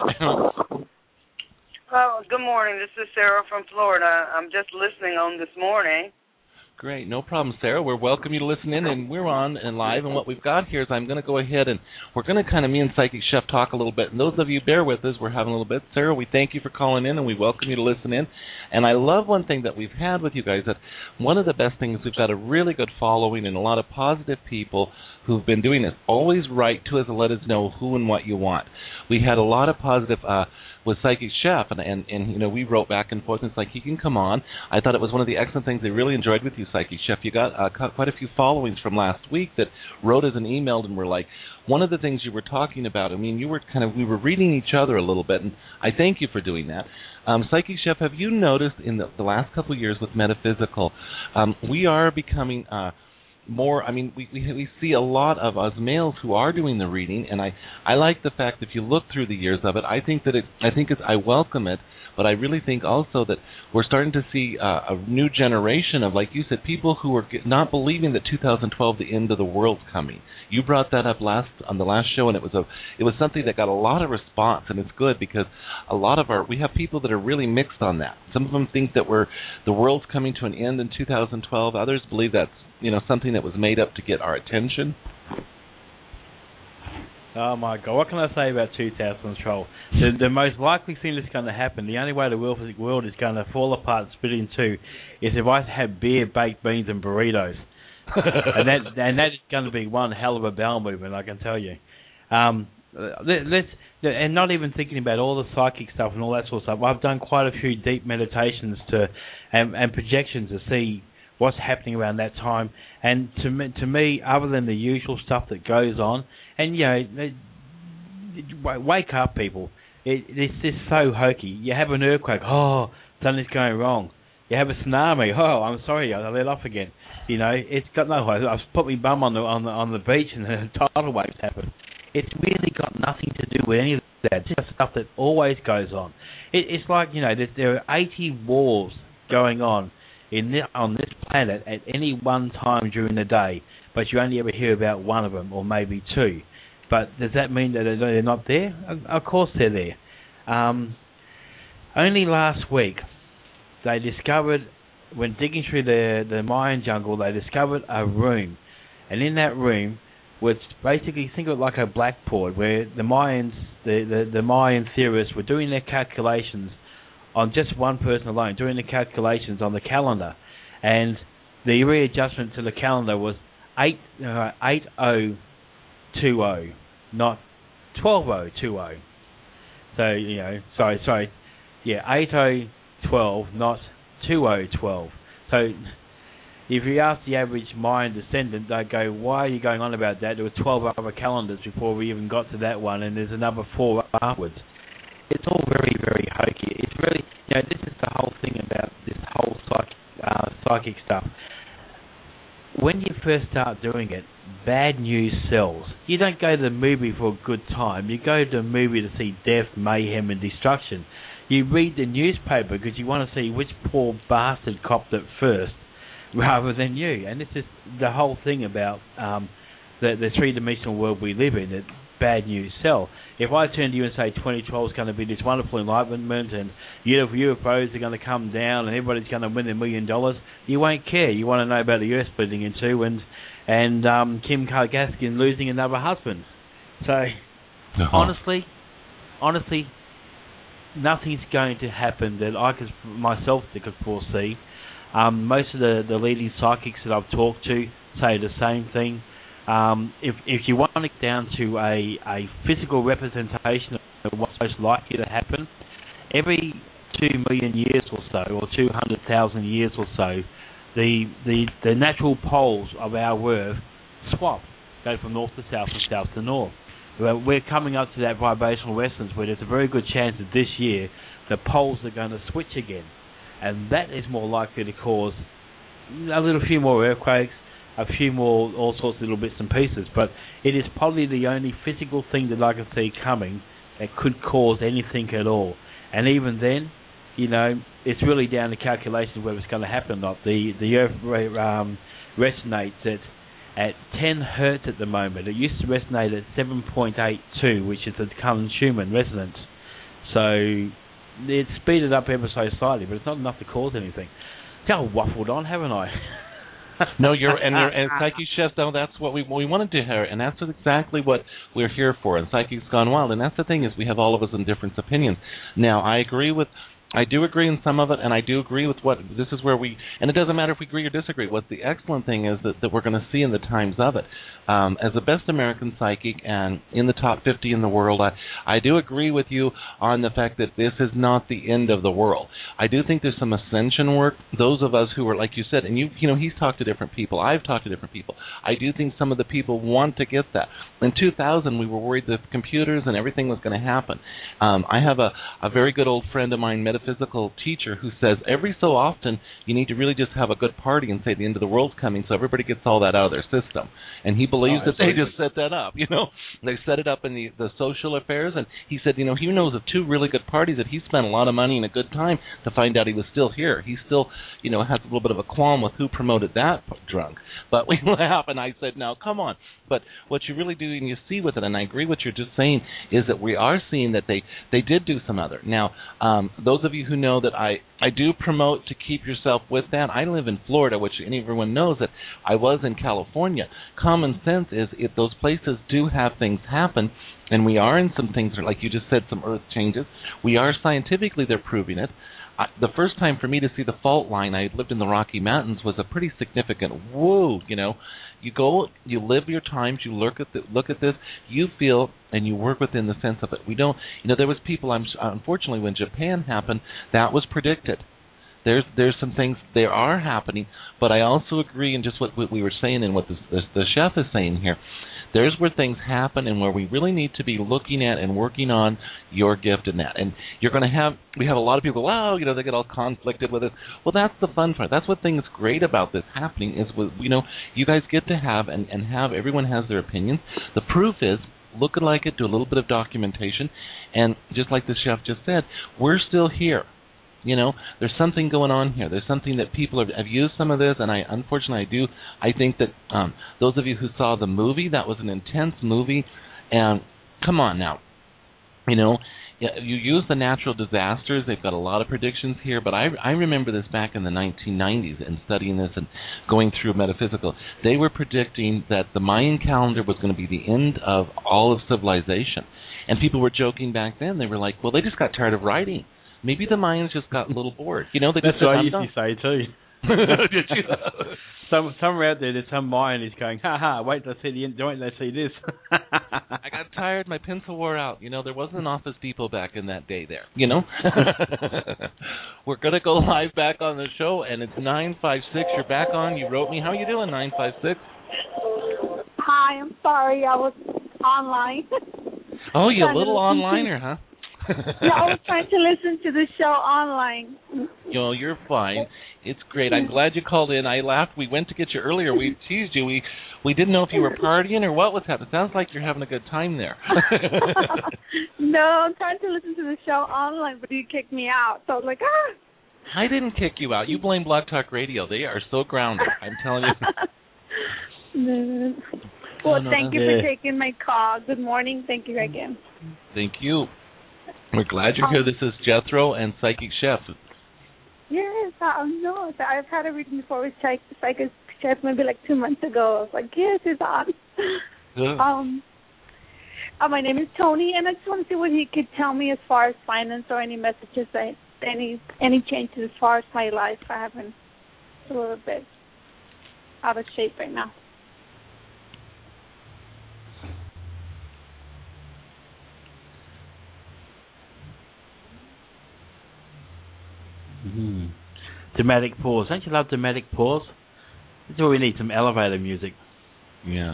Well, good morning. This is Sarah from Florida. I'm just listening on this morning. Great, no problem, Sarah. We're welcome you to listen in, and we're on and live. And what we've got here is I'm going to go ahead and we're going to me and Psychic Chef talk a little bit. And those of you bear with us, we're having a little bit. Sarah, we thank you for calling in, and we welcome you to listen in. And I love one thing that we've had with you guys, that one of the best things, we've got a really good following and a lot of positive people who've been doing this. Always write to us and let us know who and what you want. We had a lot of positive with Psychic Chef, and you know, we wrote back and forth, and it's like, he can come on. I thought it was one of the excellent things I really enjoyed with you, Psychic Chef. You got quite a few followings from last week that wrote us and emailed and were like, one of the things you were talking about, I mean, we were reading each other a little bit, and I thank you for doing that. Psychic Chef, have you noticed in the last couple of years with Metaphysical, we are becoming more, I mean, we see a lot of us males who are doing the reading, and I like the fact that if you look through the years of it, I welcome it, but I really think also that we're starting to see a new generation of, like you said, people who are not believing that 2012, the end of the world's coming. You brought that up on the last show, and it was something that got a lot of response, and it's good because we have people that are really mixed on that. Some of them think that the world's coming to an end in 2012. Others believe that's, you know, something that was made up to get our attention. Oh my God, what can I say about 2012? The most likely thing that's going to happen, the only way the world is going to fall apart and split in two, is if I have beer, baked beans, and burritos. and that's going to be one hell of a bowel movement, I can tell you. And not even thinking about all the psychic stuff and all that sort of stuff. I've done quite a few deep meditations and projections to see what's happening around that time. And to me, other than the usual stuff that goes on, and you know, wake up, people. It's just so hokey. You have an earthquake, oh, something's going wrong. You have a tsunami, oh, I'm sorry, I let off again. You know, it's got no. I've put my bum on the beach and the tidal waves happen. It's really got nothing to do with any of that. It's just stuff that always goes on. It's like, you know, there are 80 wars going on on this planet at any one time during the day, but you only ever hear about one of them or maybe two. But does that mean that they're not there? Of course they're there. Only last week they discovered, when digging through the Mayan jungle, they discovered a room, and in that room was basically, think of it like a blackboard where the Mayans, the Mayan theorists were doing their calculations on just one person alone, doing the calculations on the calendar, and the readjustment to the calendar was 8020, not 12020. So, you know, sorry, yeah, 8012, not 2012. So if you ask the average Mayan descendant, they go, why are you going on about that? There were 12 other calendars before we even got to that one, and there's another 4 afterwards. It's all very, very hokey. It's really, you know, this is the whole thing about this whole psychic stuff. When you first start doing it, bad news sells. You don't go to the movie for a good time. You go to the movie to see death, mayhem, and destruction. You read the newspaper because you want to see which poor bastard copped it first, rather than you. And this is the whole thing about the three-dimensional world we live in, that bad news sell. If I turn to you and say 2012 is going to be this wonderful enlightenment and UFOs are going to come down and everybody's going to win $1 million, you won't care. You want to know about the Earth splitting in two and Kim Kardashian losing another husband. So, honestly, nothing's going to happen that I could foresee. Most of the leading psychics that I've talked to say the same thing. If you want to get down to a physical representation of what's most likely to happen, every 2 million years or so, or 200,000 years or so, the natural poles of our Earth swap, go from north to south and south to north. We're coming up to that vibrational resonance where there's a very good chance that this year the poles are going to switch again, and that is more likely to cause a few more earthquakes, a few more all sorts of little bits and pieces, but it is probably the only physical thing that I can see coming that could cause anything at all. And even then, you know, it's really down to calculations whether it's going to happen or not. The Earth resonates at 10 hertz at the moment. It used to resonate at 7.82, which is the current Schumann resonance. So it's speeded up ever so slightly, but it's not enough to cause anything. See, I waffled on, haven't I? No, and Psychic Chef, though, that's what we wanted to hear, and that's exactly what we're here for. And Psychic's Gone Wild, and that's the thing, is we have all of us in different opinions. Now, I agree with I do agree in some of it, and I do agree with what this is where we. And it doesn't matter if we agree or disagree. What the excellent thing is that we're going to see in the times of it. As the best American psychic and in the top 50 in the world, I do agree with you on the fact that this is not the end of the world. I do think there's some ascension work. Those of us who are, like you said, and you know, he's talked to different people. I've talked to different people. I do think some of the people want to get that. In 2000, we were worried that computers and everything was going to happen. I have a very good old friend of mine, metaphysical teacher, who says every so often you need to really just have a good party and say the end of the world's coming, so everybody gets all that out of their system. And he believes that they just set that up. You know, they set it up in the social affairs. And he said, you know, he knows of 2 really good parties that he spent a lot of money and a good time to find out he was still here. He still, you know, has a little bit of a qualm with who promoted that drunk. But we laugh, and I said, now, come on. But what you really do, and you see with it, and I agree with what you're just saying, is that we are seeing that they did do some other. Now, those of you who know that I do promote to keep yourself with that. I live in Florida, which everyone knows that I was in California. Common sense is if those places do have things happen, and we are in some things, like you just said, some earth changes, we are scientifically, they're proving it. The first time for me to see the fault line, I lived in the Rocky Mountains, was a pretty significant whoa, you know. You go, you live your times, you look at this, you feel, and you work within the sense of it. We don't, you know, there was people, unfortunately, when Japan happened, that was predicted. There's some things, they are happening, but I also agree in just what we were saying and what the chef is saying here. There's where things happen and where we really need to be looking at and working on your gift in that. And you're going to have, we have a lot of people, wow, you know, they get all conflicted with it. Well, that's the fun part. That's what things great about this happening is, you know, you guys get to have and have, everyone has their opinions. The proof is, look like it, do a little bit of documentation, and just like the chef just said, we're still here. You know, there's something going on here. There's something that people have used some of this, and unfortunately I think that those of you who saw the movie, that was an intense movie, and come on now, you know, you use the natural disasters. They've got a lot of predictions here, but I remember this back in the 1990s and studying this and going through metaphysical. They were predicting that the Mayan calendar was going to be the end of all of civilization, and people were joking back then. They were like, well, they just got tired of writing. Maybe the Mayans just got a little bored. You know, they that's just what I used to say too. Did you? Somewhere out there, there's some Mayan is going, ha, wait till I see the end, wait till I see this. I got tired, my pencil wore out. You know, there wasn't an Office Depot back in that day there, you know. We're going to go live back on the show, and it's 956. You're back on. You wrote me. How are you doing, 956? Hi, I'm sorry. I was online. Oh, you a little onliner, huh? Yeah, I was trying to listen to the show online. You know, you're fine. It's great. I'm glad you called in. I laughed. We went to get you earlier. We teased you. We didn't know if you were partying or what was happening. Sounds like you're having a good time there. No, I'm trying to listen to the show online, but you kicked me out. So I was like, ah. I didn't kick you out. You blame Blog Talk Radio. They are so grounded. I'm telling you. No. Well, thank you for taking my call. Good morning. Thank you again. Thank you. We're glad you're here. This is Jethro and Psychic Chef. Yes, no, I've had a reading before with Psychic Chef maybe like 2 months ago. I was like, yes, it's on. Yeah. My name is Tony, and I just want to see what he could tell me as far as finance or any messages, any changes as far as my life. I haven't a little bit out of shape right now. Mm-hmm. Dramatic pause. Don't you love dramatic pause? That's where we need some elevator music. Yeah.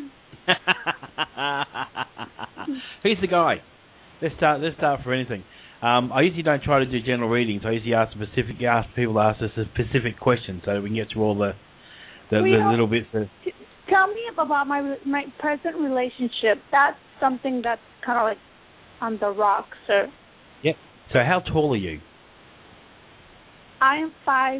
Who's the guy? Let's start for anything. I usually don't try to do general readings. I usually ask people to ask us a specific question so that we can get through all the little bits. Tell me about my present relationship. That's something that's kind of like on the rocks, sir. Yep. So how tall are you? I am 5'5".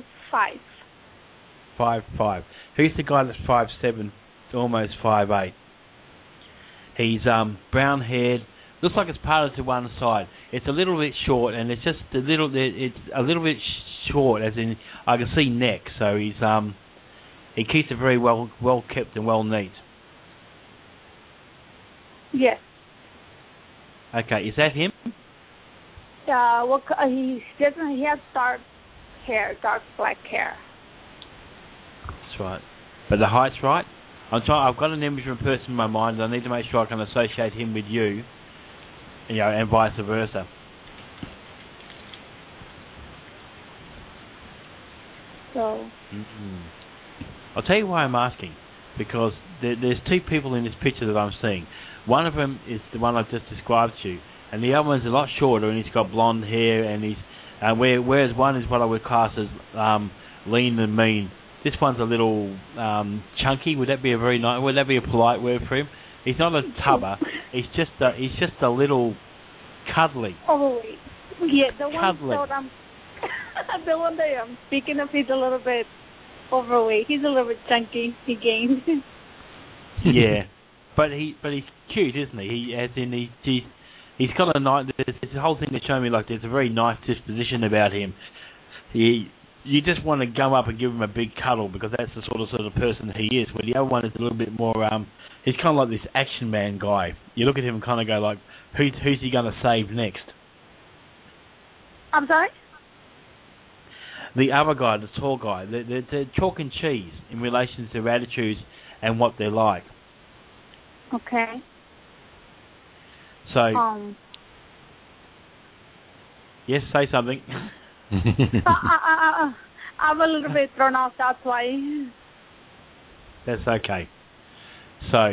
5'5". Who's the guy that's 5'7", almost 5'8"? He's brown haired. Looks like it's parted to one side. It's a little bit short, and it's just a little bit. It's a little bit short, as in I can see neck. So he keeps it very well kept and well neat. Yes. Okay, is that him? He doesn't. He has dark hair, dark black hair. That's right. But the height's right. I've got an image of a person in my mind, and I need to make sure I can associate him with you, and vice versa. So. I'll tell you why I'm asking, because there's two people in this picture that I'm seeing. One of them is the one I've just described to you, and the other one's a lot shorter, and he's got blonde hair, and whereas one is what I would class as lean and mean. This one's a little chunky. Would that be a polite word for him? He's not a tubber. He's just a little cuddly. Oh, yeah, the cuddly. one that the one that I'm speaking of, he's a little bit overweight. He's a little bit chunky. He gained. Yeah, but he's cute, isn't he? He's got a nice. There's a whole thing to show me like there's a very nice disposition about him. You just want to go up and give him a big cuddle because that's the sort of person he is. Where the other one is a little bit more. He's kind of like this action man guy. You look at him and kind of go like, who's he going to save next? I'm sorry? The other guy, the tall guy, they're chalk and cheese in relation to their attitudes and what they're like. Okay. So, yes, say something. I'm a little bit thrown off, that's why. That's okay. So,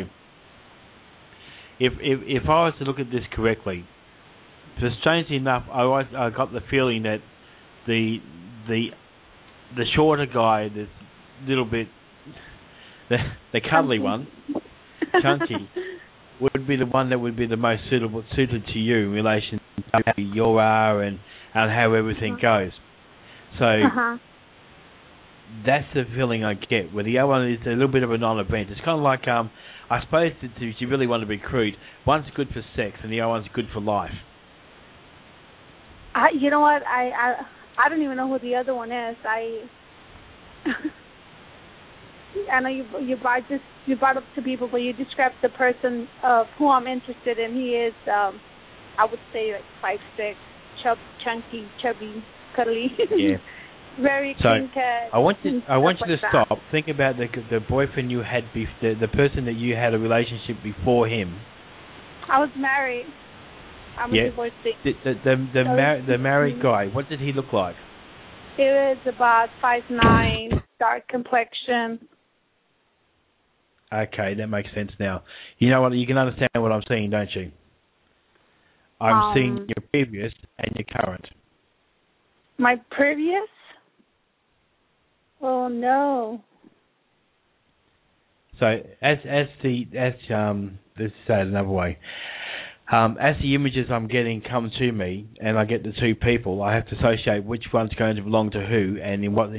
if I was to look at this correctly, just strangely enough, I got the feeling that the shorter guy, the little bit, the cuddly one, chunky, would be the one that would be the most suited to you in relation to how you are and how everything goes. So that's the feeling I get. Where the other one is a little bit of a non-event. It's kind of like I suppose if you really want to be crude, one's good for sex and the other one's good for life. You know what? I don't even know who the other one is. I know you brought up two people, but you described the person of who I'm interested in. He is, I would say, like 5'6", chunky, chubby, cuddly. Yeah. Very clean cut. I want you to stop. Think about the boyfriend you had, the person that you had a relationship before him. I was married. I'm divorced. The married guy. What did he look like? He was about 5'9", dark complexion. Okay, that makes sense now. You know what? You can understand what I'm saying, don't you? I'm seeing your previous and your current. My previous? Oh no. So let's say it another way. As the images I'm getting come to me, and I get the two people, I have to associate which one's going to belong to who, and in what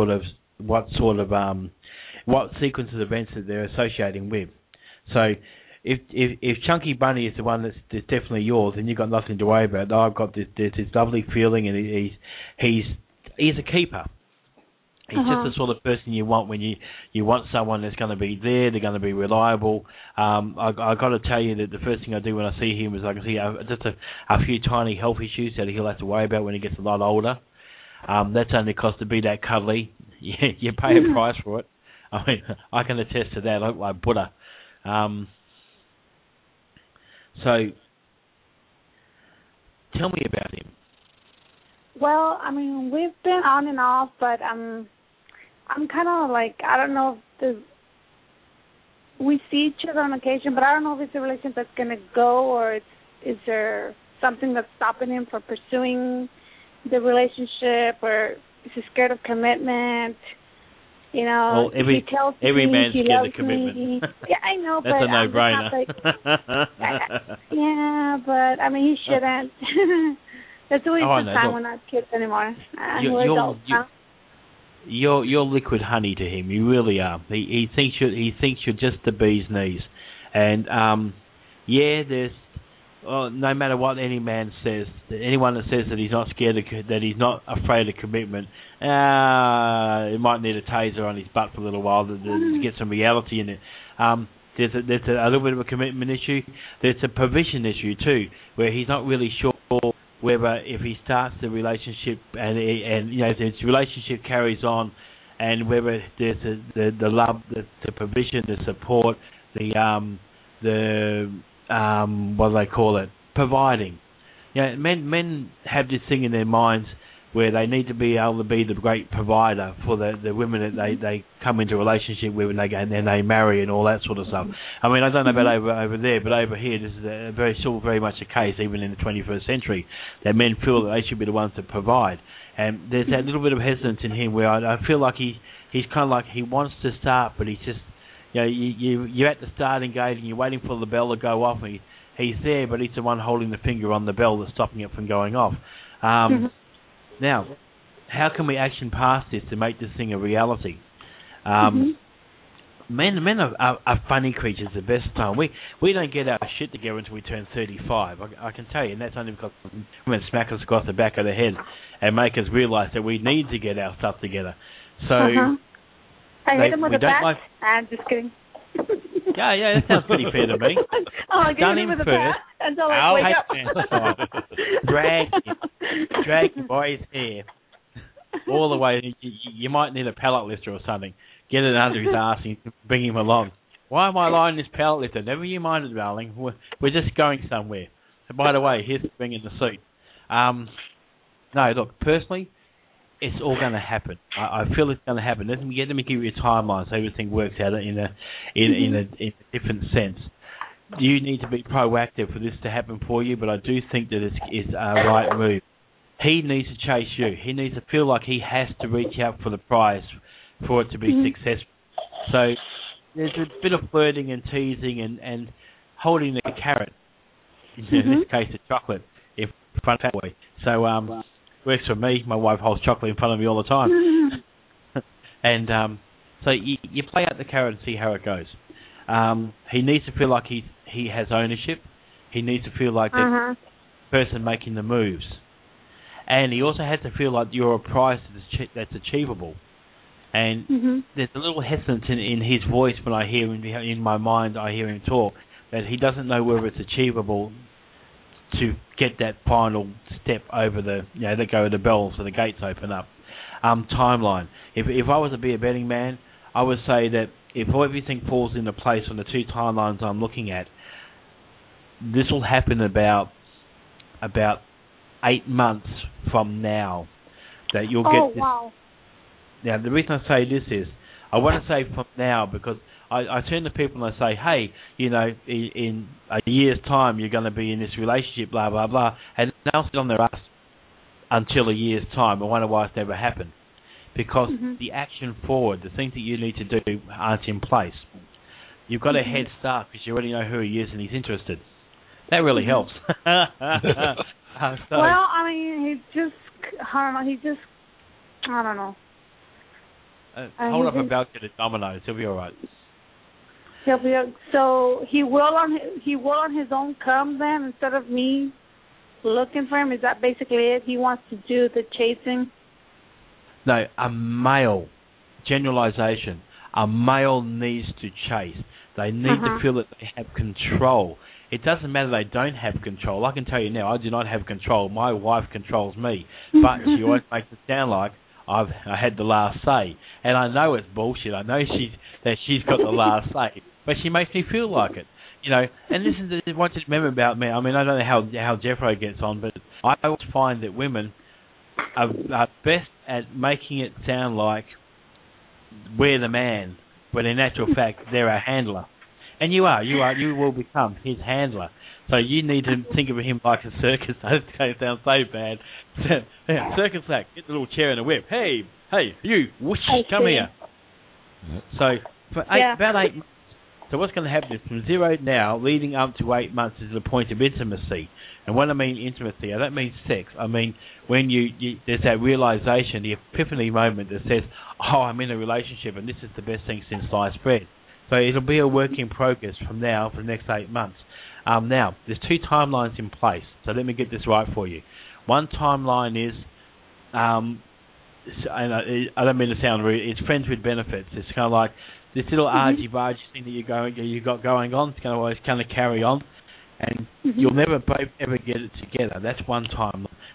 sequence of events that they're associating with. So, if Chunky Bunny is the one that's definitely yours, then you've got nothing to worry about. I've got this lovely feeling, and he's a keeper. He's just the sort of person you want when you want someone that's going to be there, they're going to be reliable. I got to tell you that the first thing I do when I see him is I can see just a few tiny health issues that he'll have to worry about when he gets a lot older. That's only because to be that cuddly, you pay a price for it. I mean, I can attest to that. I look like Buddha. So, tell me about him. Well, I mean, we've been on and off, but I'm kind of like, I don't know if we see each other on occasion, but I don't know if it's a relationship that's going to go, or is there something that's stopping him from pursuing the relationship, or is he scared of commitment? You know, well, every man's scared of commitment. Yeah, I know, that's but a no-brainer. Yeah, but I mean, he shouldn't. That's a waste of time. We're not kids anymore. We're adults now. You're liquid honey to him. You really are. He thinks you're just the bee's knees, and there's no matter what any man says, anyone that says that he's not scared that he's not afraid of commitment, he might need a taser on his butt for a little while to get some reality in it. There's a little bit of a commitment issue. There's a provision issue too, where he's not really sure whether if he starts the relationship and if his relationship carries on, and whether there's the love, the provision, the support, what do they call it, providing. Men have this thing in their minds where they need to be able to be the great provider for the women that they come into a relationship with, and they marry and all that sort of stuff. I mean, I don't know about over there, but over here, this is still very much the case, even in the 21st century, that men feel that they should be the ones to provide. And there's that little bit of hesitance in him where I feel like he's kind of like he wants to start, but he's just, you're at the starting gate and you're waiting for the bell to go off. And he's there, but he's the one holding the finger on the bell that's stopping it from going off. Now, how can we action past this to make this thing a reality? Men are funny creatures the best time. We don't get our shit together until we turn 35. I can tell you, and that's only because women smack us across the back of the head and make us realise that we need to get our stuff together. So I hit him with a bat. I'm just kidding. Yeah, that sounds pretty fair to me. I'll get him with a bat until I wake up. Drag your boy's hair all the way. You might need a pallet lifter or something. Get it under his ass and bring him along. Why am I lying this pallet lifter? Never you mind it, darling. We're just going somewhere. And by the way, here's the thing in the suit. No, look, personally, it's all going to happen. I feel it's going to happen. Let me give you a timeline so everything works out in a different sense. You need to be proactive for this to happen for you, but I do think that it's a right move. He needs to chase you. He needs to feel like he has to reach out for the prize for it to be successful. So there's a bit of flirting and teasing and holding the carrot, in this case the chocolate, in front of the way. So works for me. My wife holds chocolate in front of me all the time. And so you play out the carrot and see how it goes. He needs to feel like he has ownership. He needs to feel like the person making the moves. And he also has to feel like you're a prize that's achievable. And there's a little hesitance in his voice when I hear him, in my mind, I hear him talk, that he doesn't know whether it's achievable to get that final step over let go of the bell so the gates open up. Timeline. If I was to be a betting man, I would say that if everything falls into place on the two timelines I'm looking at, this will happen about 8 months from now. That you'll get this. Wow. Now, the reason I say this is, I want to say from now because I turn to people and I say, hey, in a year's time you're going to be in this relationship, blah, blah, blah, and they'll sit on their ass until a year's time and wonder why it's never happened. Because the action forward, the things that you need to do aren't in place. You've got a head start because you already know who he is and he's interested. That really helps. Well, I mean, I don't know. Hold up a balcony to Domino's. He'll be all right. So he will on his own come then instead of me looking for him. Is that basically it? He wants to do the chasing. No, a male generalization. A male needs to chase. They need to feel that they have control. It doesn't matter they don't have control. I can tell you now, I do not have control. My wife controls me, but she always makes it sound like I had the last say, and I know it's bullshit. I know she's got the last say, but she makes me feel like it, And this is what to remember about me. I mean, I don't know how Jeffro gets on, but I always find that women are best at making it sound like we're the man, but in actual fact they're a handler, and you will become his handler. So you need to think of him like a circus. That sounds so bad. Circus act. Get the little chair and a whip. Hey, you, whoosh, come here. So for about 8 months. So what's going to happen is from 0 now, leading up to 8 months is the point of intimacy. And when I mean intimacy, I don't mean sex. I mean when you there's that realization, the epiphany moment that says, oh, I'm in a relationship and this is the best thing since sliced bread. So it'll be a work in progress from now for the next 8 months. Now, there's 2 timelines in place, so let me get this right for you. One timeline is, and I don't mean to sound rude, it's friends with benefits. It's kind of like this little argy-bargy thing that you got going on. It's going to always kind of carry on, and you'll never both ever get it together. That's one timeline.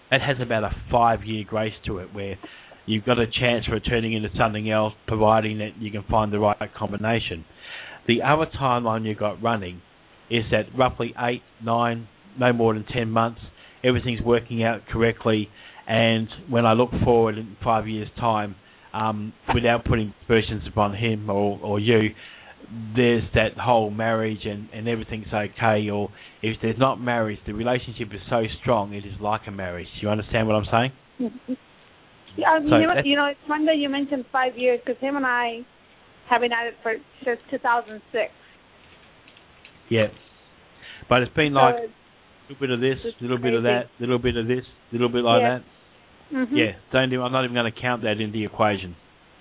it has about a 5-year grace to it, where you've got a chance for it turning into something else, providing that you can find the right combination. The other timeline you've got running is that roughly 8, 9, no more than 10 months, everything's working out correctly, and when I look forward in 5 years' time, without putting aspersions upon him or you, there's that whole marriage and everything's okay, or if there's not marriage, the relationship is so strong, it is like a marriage. You understand what I'm saying? Mm-hmm. Yeah, it's funny that you mentioned 5 years, because him and I have been at it since 2006. Yeah. But it's been like a little bit of this, a little bit of that, a little bit of this, a little bit like that. Mm-hmm. Yeah, I'm not even going to count that in the equation.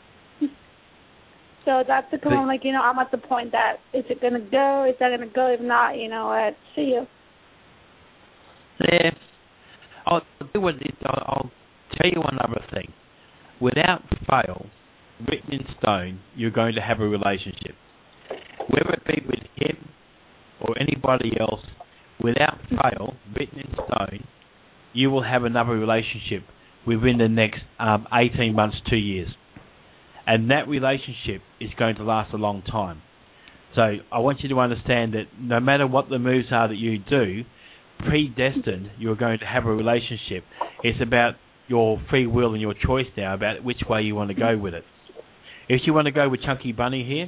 So that's the point, like, I'm at the point that, is it going to go? Is that going to go? If not, see you. Yeah. I'll tell you another thing. Without fail, written in stone, you're going to have a relationship. Whether it be with him or anybody else, without fail, written in stone, you will have another relationship within the next 18 months, 2 years. And that relationship is going to last a long time. So I want you to understand that no matter what the moves are that you do, predestined, you're going to have a relationship. It's about your free will and your choice now about which way you want to go with it. If you want to go with Chunky Bunny here,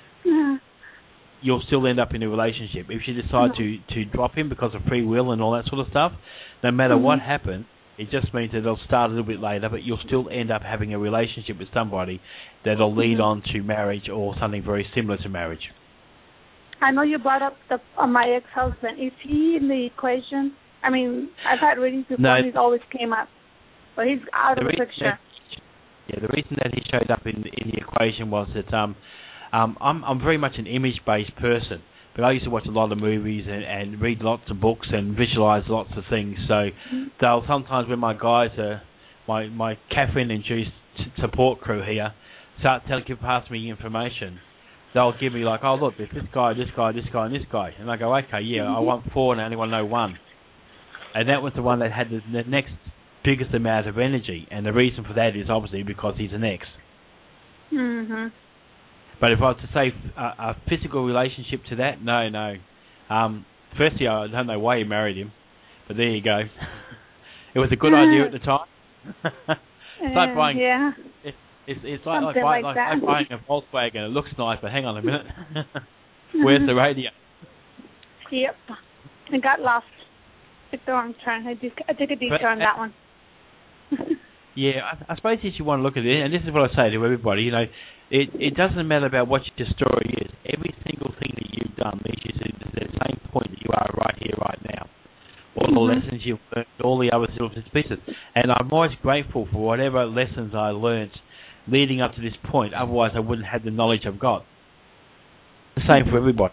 you'll still end up in a relationship. If you decide to drop him because of free will and all that sort of stuff, no matter what happens, it just means that it'll start a little bit later, but you'll still end up having a relationship with somebody that'll lead on to marriage or something very similar to marriage. I know you brought up my ex-husband. Is he in the equation? I mean, I've had readings before and he's always came up, but he's out of the picture. The reason that he showed up in the equation was that I'm very much an image-based person, but I used to watch a lot of movies and read lots of books and visualize lots of things. So they'll sometimes when my guys are my caffeine-induced support crew here start pass me information, they'll give me like, oh look, there's this guy, this guy, this guy, and this guy, and I go, okay, yeah, I want 4 and I only want to know 1, and that was the one that had the next biggest amount of energy, and the reason for that is obviously because he's an ex. Mhm. But if I was to say a physical relationship to that, no. Firstly, I don't know why you married him, but there you go. It was a good idea at the time. It's like buying. Yeah. It's like buying a Volkswagen. It looks nice, but hang on a minute. Where's the radio? Yep. I got lost. Took the wrong turn. I took a detour on that one. Yeah, I suppose if you want to look at it, and this is what I say to everybody, it doesn't matter about what your story is. Every single thing that you've done leads you to the same point that you are right here, right now. All the lessons you've learned, all the other little pieces. And I'm always grateful for whatever lessons I learned leading up to this point. Otherwise, I wouldn't have the knowledge I've got. The same for everybody.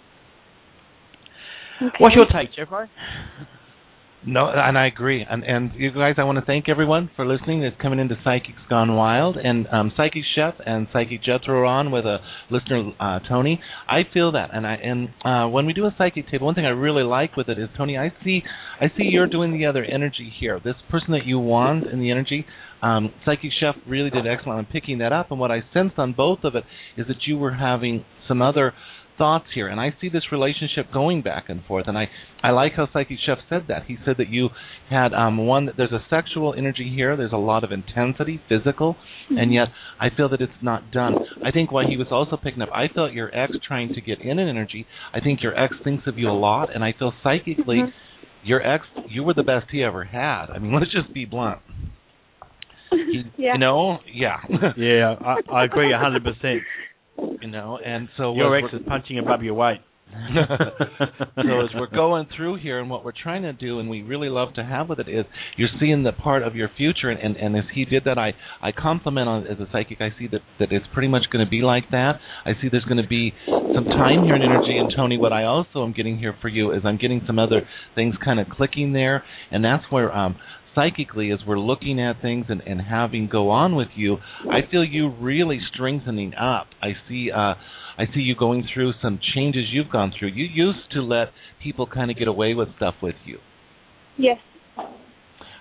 Okay. What's your take, Jeffrey? No, and I agree. And you guys, I want to thank everyone for listening. It's coming into Psychics Gone Wild. And Psychic Chef and Psychic Jethro are on with a listener, Tony. I feel that. And when we do a psychic table, one thing I really like with it is, Tony, I see you're doing the other energy here. This person that you want in the energy, Psychic Chef really did excellent in picking that up. And what I sensed on both of it is that you were having some other thoughts here, and I see this relationship going back and forth, and I like how Psychic Chef said that. He said that you had there's a sexual energy here, there's a lot of intensity, physical, and yet I feel that it's not done. I think why he was also picking up, I felt your ex trying to get in an energy. I think your ex thinks of you a lot, and I feel psychically your ex, you were the best he ever had. I mean, let's just be blunt. Yeah. Yeah, I agree 100%. And so your ex is punching above your weight. So as we're going through here, and what we're trying to do, and we really love to have with it, is you're seeing the part of your future, and as he did that, I compliment on as a psychic. I see that it's pretty much going to be like that. I see there's going to be some time here in energy, and Tony, what I also am getting here for you is I'm getting some other things kind of clicking there, and that's where psychically, as we're looking at things and having go on with you, I feel you really strengthening up. I see you going through some changes you've gone through. You used to let people kind of get away with stuff with you. Yes.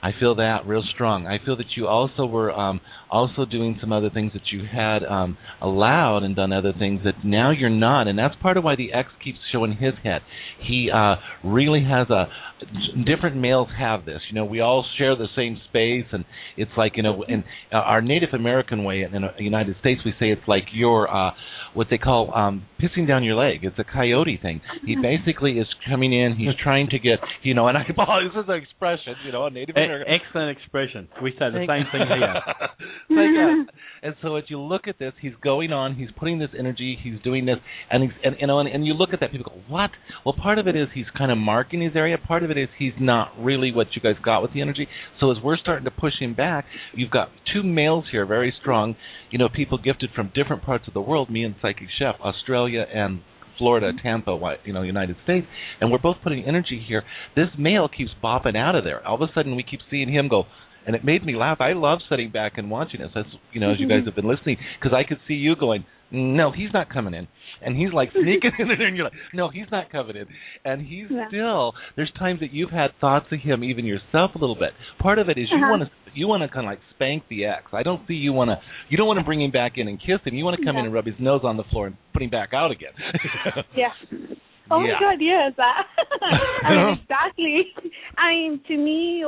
I feel that real strong. I feel that you also were also doing some other things that you had allowed and done other things that now you're not, and that's part of why the X keeps showing his head. He really has different males have this. We all share the same space, and it's like, in our Native American way in the United States, we say it's like you're what they call pissing down your leg. It's a coyote thing. He basically is coming in. He's trying to get, and I can this is an expression, a Native American. Excellent expression. We say the same thing here. And so as you look at this, he's going on. He's putting this energy. He's doing this, and you look at that. People go, what? Well, part of it is he's kind of marking his area. Part of it is he's not really what you guys got with the energy. So as we're starting to push him back, you've got two males here, very strong. People gifted from different parts of the world. Me and Psychic Chef, Australia and Florida, Tampa, United States, and we're both putting energy here. This male keeps bopping out of there. All of a sudden, we keep seeing him go, and it made me laugh. I love sitting back and watching this, as you guys have been listening, because I could see you going, no, he's not coming in. And he's like sneaking in there, and you're like, no, he's not coming in. And he's still, there's times that you've had thoughts of him, even yourself, a little bit. Part of it is you want to kind of like spank the ex. I don't see you don't want to bring him back in and kiss him. You want to come in and rub his nose on the floor and put him back out again. Yeah. Oh my God, yes. Exactly. To me,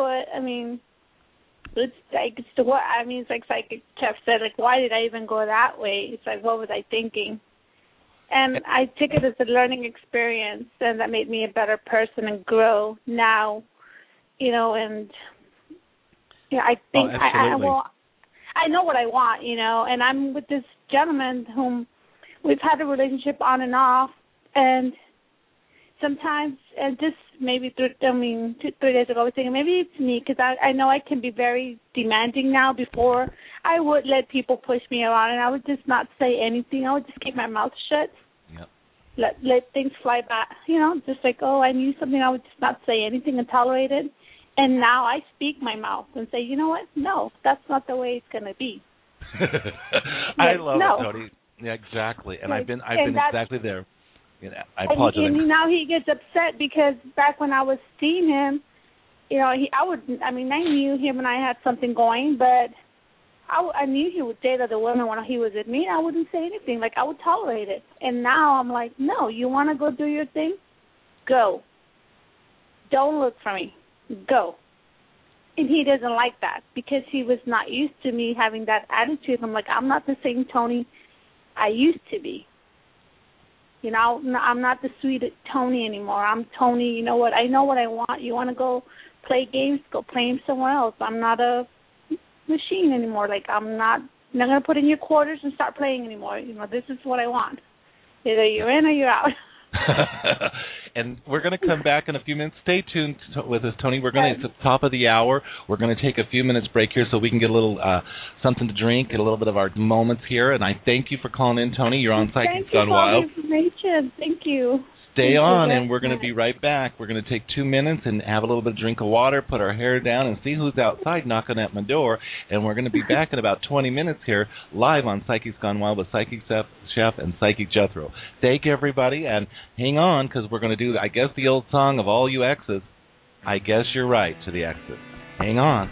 it's like Psychic Chef said, like, why did I even go that way? It's like, what was I thinking? And I took it as a learning experience, and that made me a better person and grow now, and I think I know what I want, and I'm with this gentleman whom we've had a relationship on and off, and sometimes, and just maybe 3 days ago, I was thinking maybe it's me, because I know I can be very demanding now. Before, I would let people push me around, and I would just not say anything. I would just keep my mouth shut. Yep. Let things fly back, just like, I knew something, I would just not say anything and tolerate it. And now I speak my mouth and say, you know what? No, that's not the way it's going to be. I love it, Tony. Yeah, exactly. And I've been exactly there. I apologize. And now he gets upset because back when I was seeing him, I knew him and I had something going, but I knew he would date other women when he was with me. I wouldn't say anything. Like, I would tolerate it. And now I'm like, no, you want to go do your thing? Go. Don't look for me. Go. And he doesn't like that because he was not used to me having that attitude. I'm like, I'm not the same Tony I used to be. I'm not the sweet Tony anymore. I'm Tony, you know what? I know what I want. You want to go play games? Go play them somewhere else. I'm not a machine anymore. Like, I'm not going to put in your quarters and start playing anymore. This is what I want. Either you're in or you're out. And we're going to come back in a few minutes. Stay tuned with us, Tony. It's at the top of the hour. We're going to take a few minutes break here so we can get a little something to drink, get a little bit of our moments here. And I thank you for calling in, Tony. You're on Psychic Gone Wild. Thank you for all the information. Thank you. Stay on, and we're going to be right back. We're going to take 2 minutes and have a little bit of drink of water, put our hair down, and see who's outside knocking at my door. And we're going to be back in about 20 minutes here, live on Psychics Gone Wild with Psychic Chef and Psychic Jethro. Thank everybody, and hang on, because we're going to do, I guess, the old song of all you exes. I guess you're right to the exes. Hang on.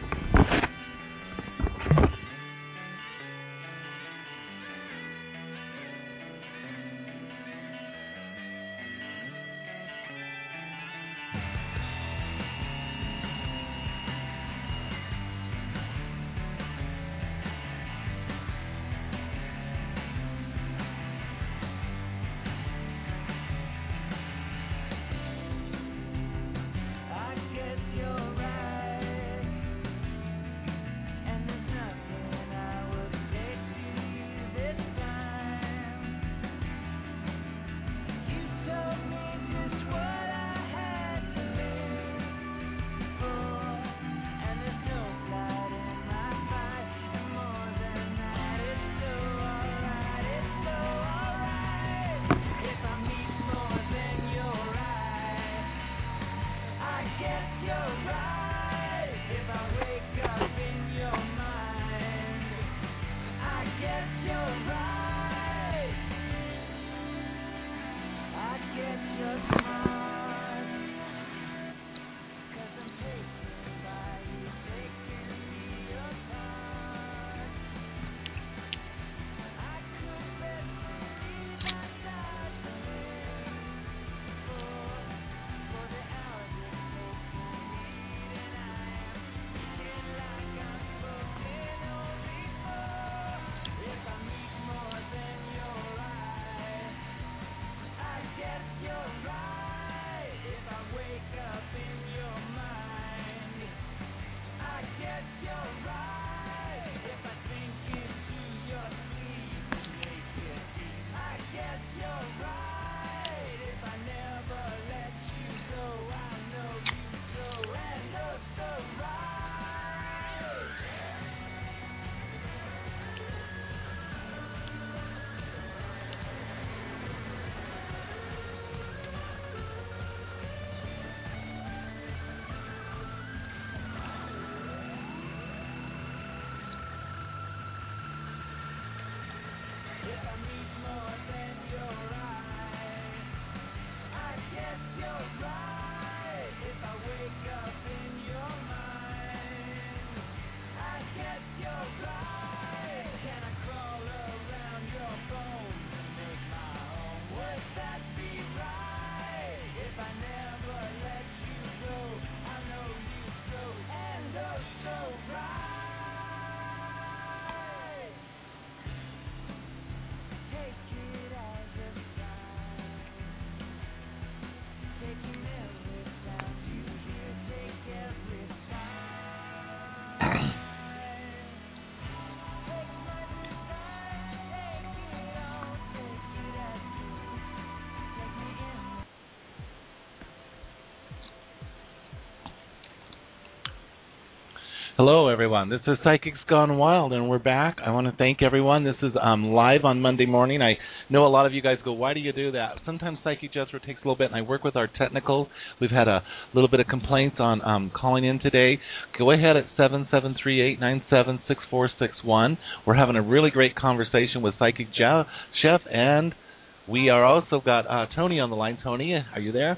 Hello, everyone. This is Psychics Gone Wild, and we're back. I want to thank everyone. This is live on Monday morning. I know a lot of you guys go, why do you do that? Sometimes Psychic Jethro takes a little bit, and I work with our technicals. We've had a little bit of complaints on calling in today. Go ahead at 773-897-6461. We're having a really great conversation with Psychic Chef, and we are also got Tony on the line. Tony, are you there?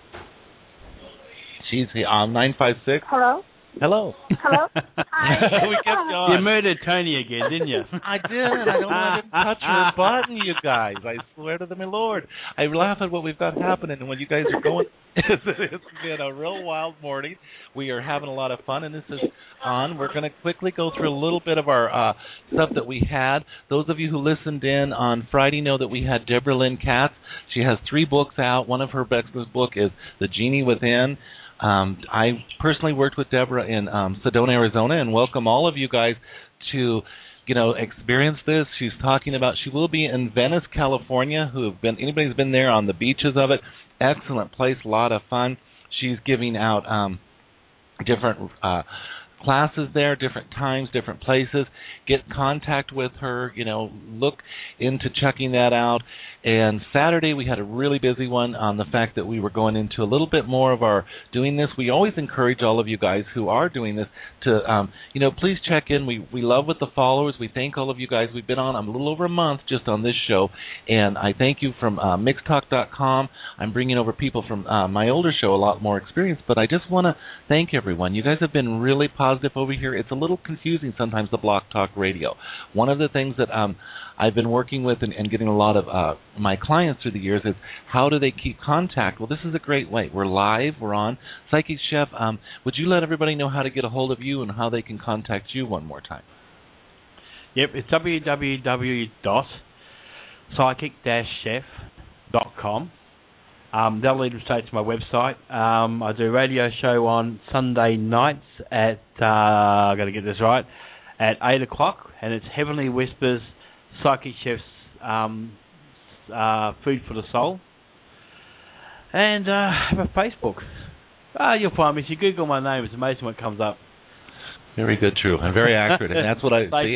She's on 956. Hello? Hello. Hello? Hi. We kept going. You murdered Tony again, didn't you? I did. I don't want to touch her button, you guys. I swear to my Lord. I laugh at what we've got happening, and when you guys are going, it's been a real wild morning. We are having a lot of fun, and this is on. We're going to quickly go through a little bit of our stuff that we had. Those of you who listened in on Friday know that we had Deborah Lynn Katz. She has 3 books out. One of her best books is The Genie Within. I personally worked with Deborah in Sedona, Arizona, and welcome all of you guys to, experience this. She's talking about, she will be in Venice, California. Anybody's been there on the beaches of it? Excellent place, a lot of fun. She's giving out different classes there, different times, different places. Get contact with her, look into checking that out. And Saturday we had a really busy one on the fact that we were going into a little bit more of our doing this. We always encourage all of you guys who are doing this to, please check in. We love with the followers. We thank all of you guys. We've been on a little over a month just on this show, and I thank you from mixtalk.com. I'm bringing over people from my older show, a lot more experience, but I just want to thank everyone. You guys have been really positive over here. It's a little confusing sometimes, the Block Talk Radio. One of the things that I've been working with and getting a lot of my clients through the years is how do they keep contact? Well, this is a great way. We're live. We're on. Psychic Chef, would you let everybody know how to get a hold of you and how they can contact you one more time? Yep, it's www.psychic-chef.com. That'll lead them straight to my website. I do a radio show on Sunday nights at, I've got to get this right, at 8 o'clock, and it's Heavenly Whispers, Psychic Chef's Food for the Soul. And I have a Facebook. You'll find me. If you Google my name, it's amazing what comes up. Very good, true. And very accurate. And that's what I see.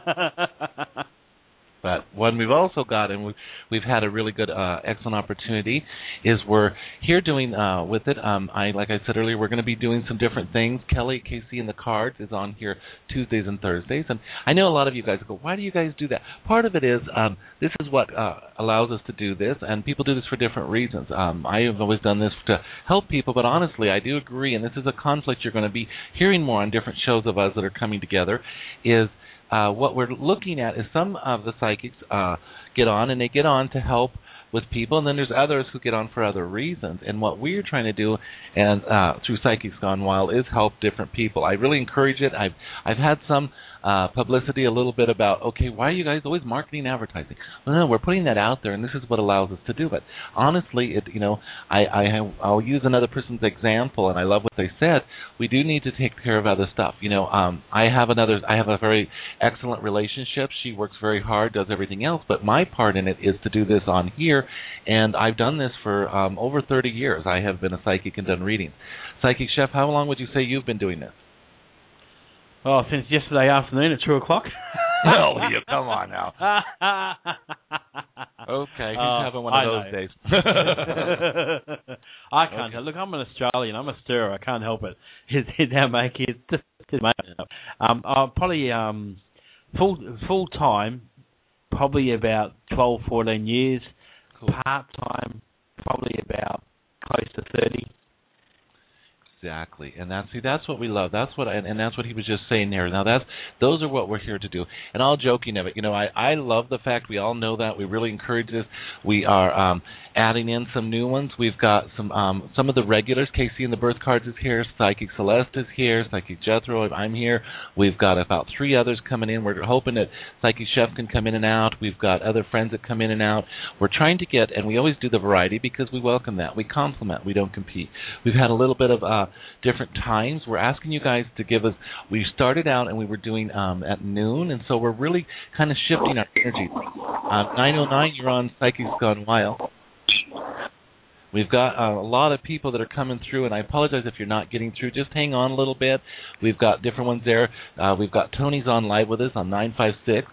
But one we've also got, and we've had a really good, excellent opportunity, is we're here doing with it. Like I said earlier, we're going to be doing some different things. Kelly KC and the Cards is on here Tuesdays and Thursdays, and I know a lot of you guys go, why do you guys do that? Part of it is this is what allows us to do this, and people do this for different reasons. I have always done this to help people, but honestly, I do agree, and this is a conflict you're going to be hearing more on different shows of us that are coming together, is what we're looking at is some of the psychics get on, and they get on to help with people, and then there's others who get on for other reasons. And what we're trying to do, and through Psychics Gone Wild, is help different people. I really encourage it. I've had some publicity a little bit about, okay, why are you guys always marketing and advertising? Well, no, we're putting that out there, and this is what allows us to do it. Honestly, I'll use another person's example, and I love what they said. We do need to take care of other stuff. I have a very excellent relationship. She works very hard, does everything else, but my part in it is to do this on here, and I've done this for over 30 years. I have been a psychic and done readings. Psychic Chef, how long would you say you've been doing this? Oh, since yesterday afternoon at 2 o'clock. Oh, come on now. Okay, he's having one of those days. I can't. Look, I'm an Australian. I'm a stirrer. I can't help it. It's how make it. Probably full time, probably about 12, 14 years. Cool. Part time, probably about close to 30. Exactly, and that's what we love. That's what, and that's what he was just saying there. Now those are what we're here to do. And all joking of it, I love the fact we all know that we really encourage this. We are adding in some new ones. We've got some of the regulars. Casey and the Birth Cards is here. Psychic Celeste is here. Psychic Jethro, I'm here. We've got about 3 others coming in. We're hoping that Psychic Chef can come in and out. We've got other friends that come in and out. We're trying to get, and we always do the variety because we welcome that. We complement. We don't compete. We've had a little bit of different times. We're asking you guys to give us, we started out and we were doing at noon, and so we're really kind of shifting our energy. 909, you're on Psychics Gone Wild. We've got a lot of people that are coming through, and I apologize if you're not getting through. Just hang on a little bit. We've got different ones there. We've got Tony's on live with us on 956.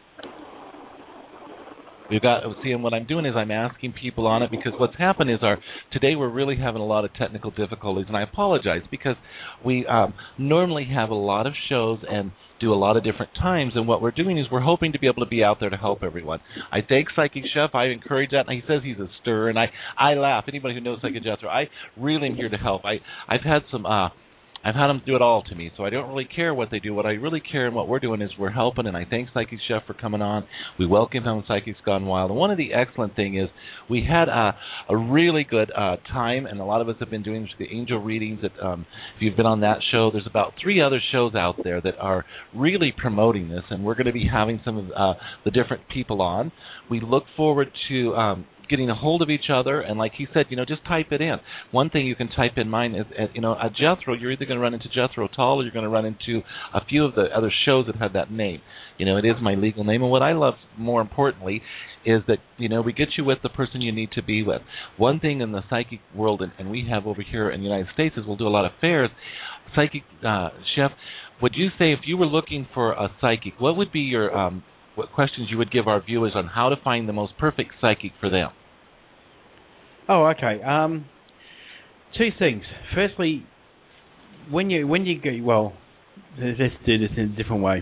We've got, see, and what I'm doing is I'm asking people on it because what's happened is today we're really having a lot of technical difficulties, and I apologize because we normally have a lot of shows and do a lot of different times, and what we're doing is we're hoping to be able to be out there to help everyone. I thank Psychic Chef. I encourage that, and he says he's a stir, and I laugh. Anybody who knows Psychic Jethro, I really am here to help. I've had them do it all to me, so I don't really care what they do. What I really care and what we're doing is we're helping, and I thank Psychic Chef for coming on. We welcome him on Psychics Gone Wild. And one of the excellent things is we had a really good time, and a lot of us have been doing the angel readings. If you've been on that show, there's about 3 other shows out there that are really promoting this, and we're going to be having some of the different people on. We look forward to getting a hold of each other, and like he said, just type it in. One thing you can type in mine is, a Jethro, you're either going to run into Jethro Tull or you're going to run into a few of the other shows that have that name. It is my legal name, and what I love more importantly is that, we get you with the person you need to be with. One thing in the psychic world, and we have over here in the United States, is we'll do a lot of fairs. Psychic Chef, would you say if you were looking for a psychic, what would be your what questions you would give our viewers on how to find the most perfect psychic for them? Oh, okay. 2 things. Firstly, when you go, well, let's do this in a different way.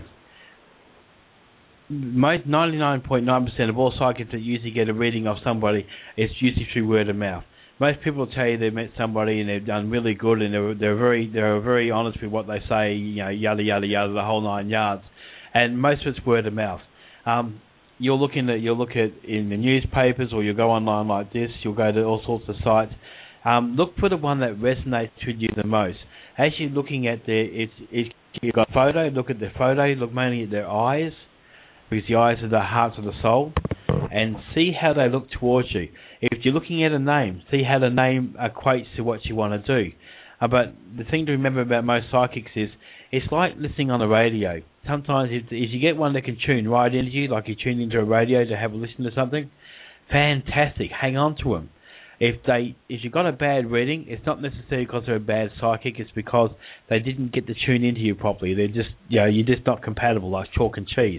99.9% of all psychics that usually get a reading of somebody is usually through word of mouth. Most people tell you they met somebody and they've done really good, and they're very honest with what they say. Yada yada yada, the whole 9 yards, and most of it's word of mouth. You'll look in the newspapers, or you'll go online like this. You'll go to all sorts of sites. Look for the one that resonates with you the most. As you're looking at you've got a photo. Look at the photo. Look mainly at their eyes, because the eyes are the hearts of the soul, and see how they look towards you. If you're looking at a name, see how the name equates to what you want to do. But the thing to remember about most psychics is it's like listening on the radio. Sometimes if you get one that can tune right into you, like you tune into a radio to have a listen to something, fantastic. Hang on to them. If you got a bad reading, it's not necessarily because they're a bad psychic. It's because they didn't get to tune into you properly. They're just you're just not compatible, like chalk and cheese.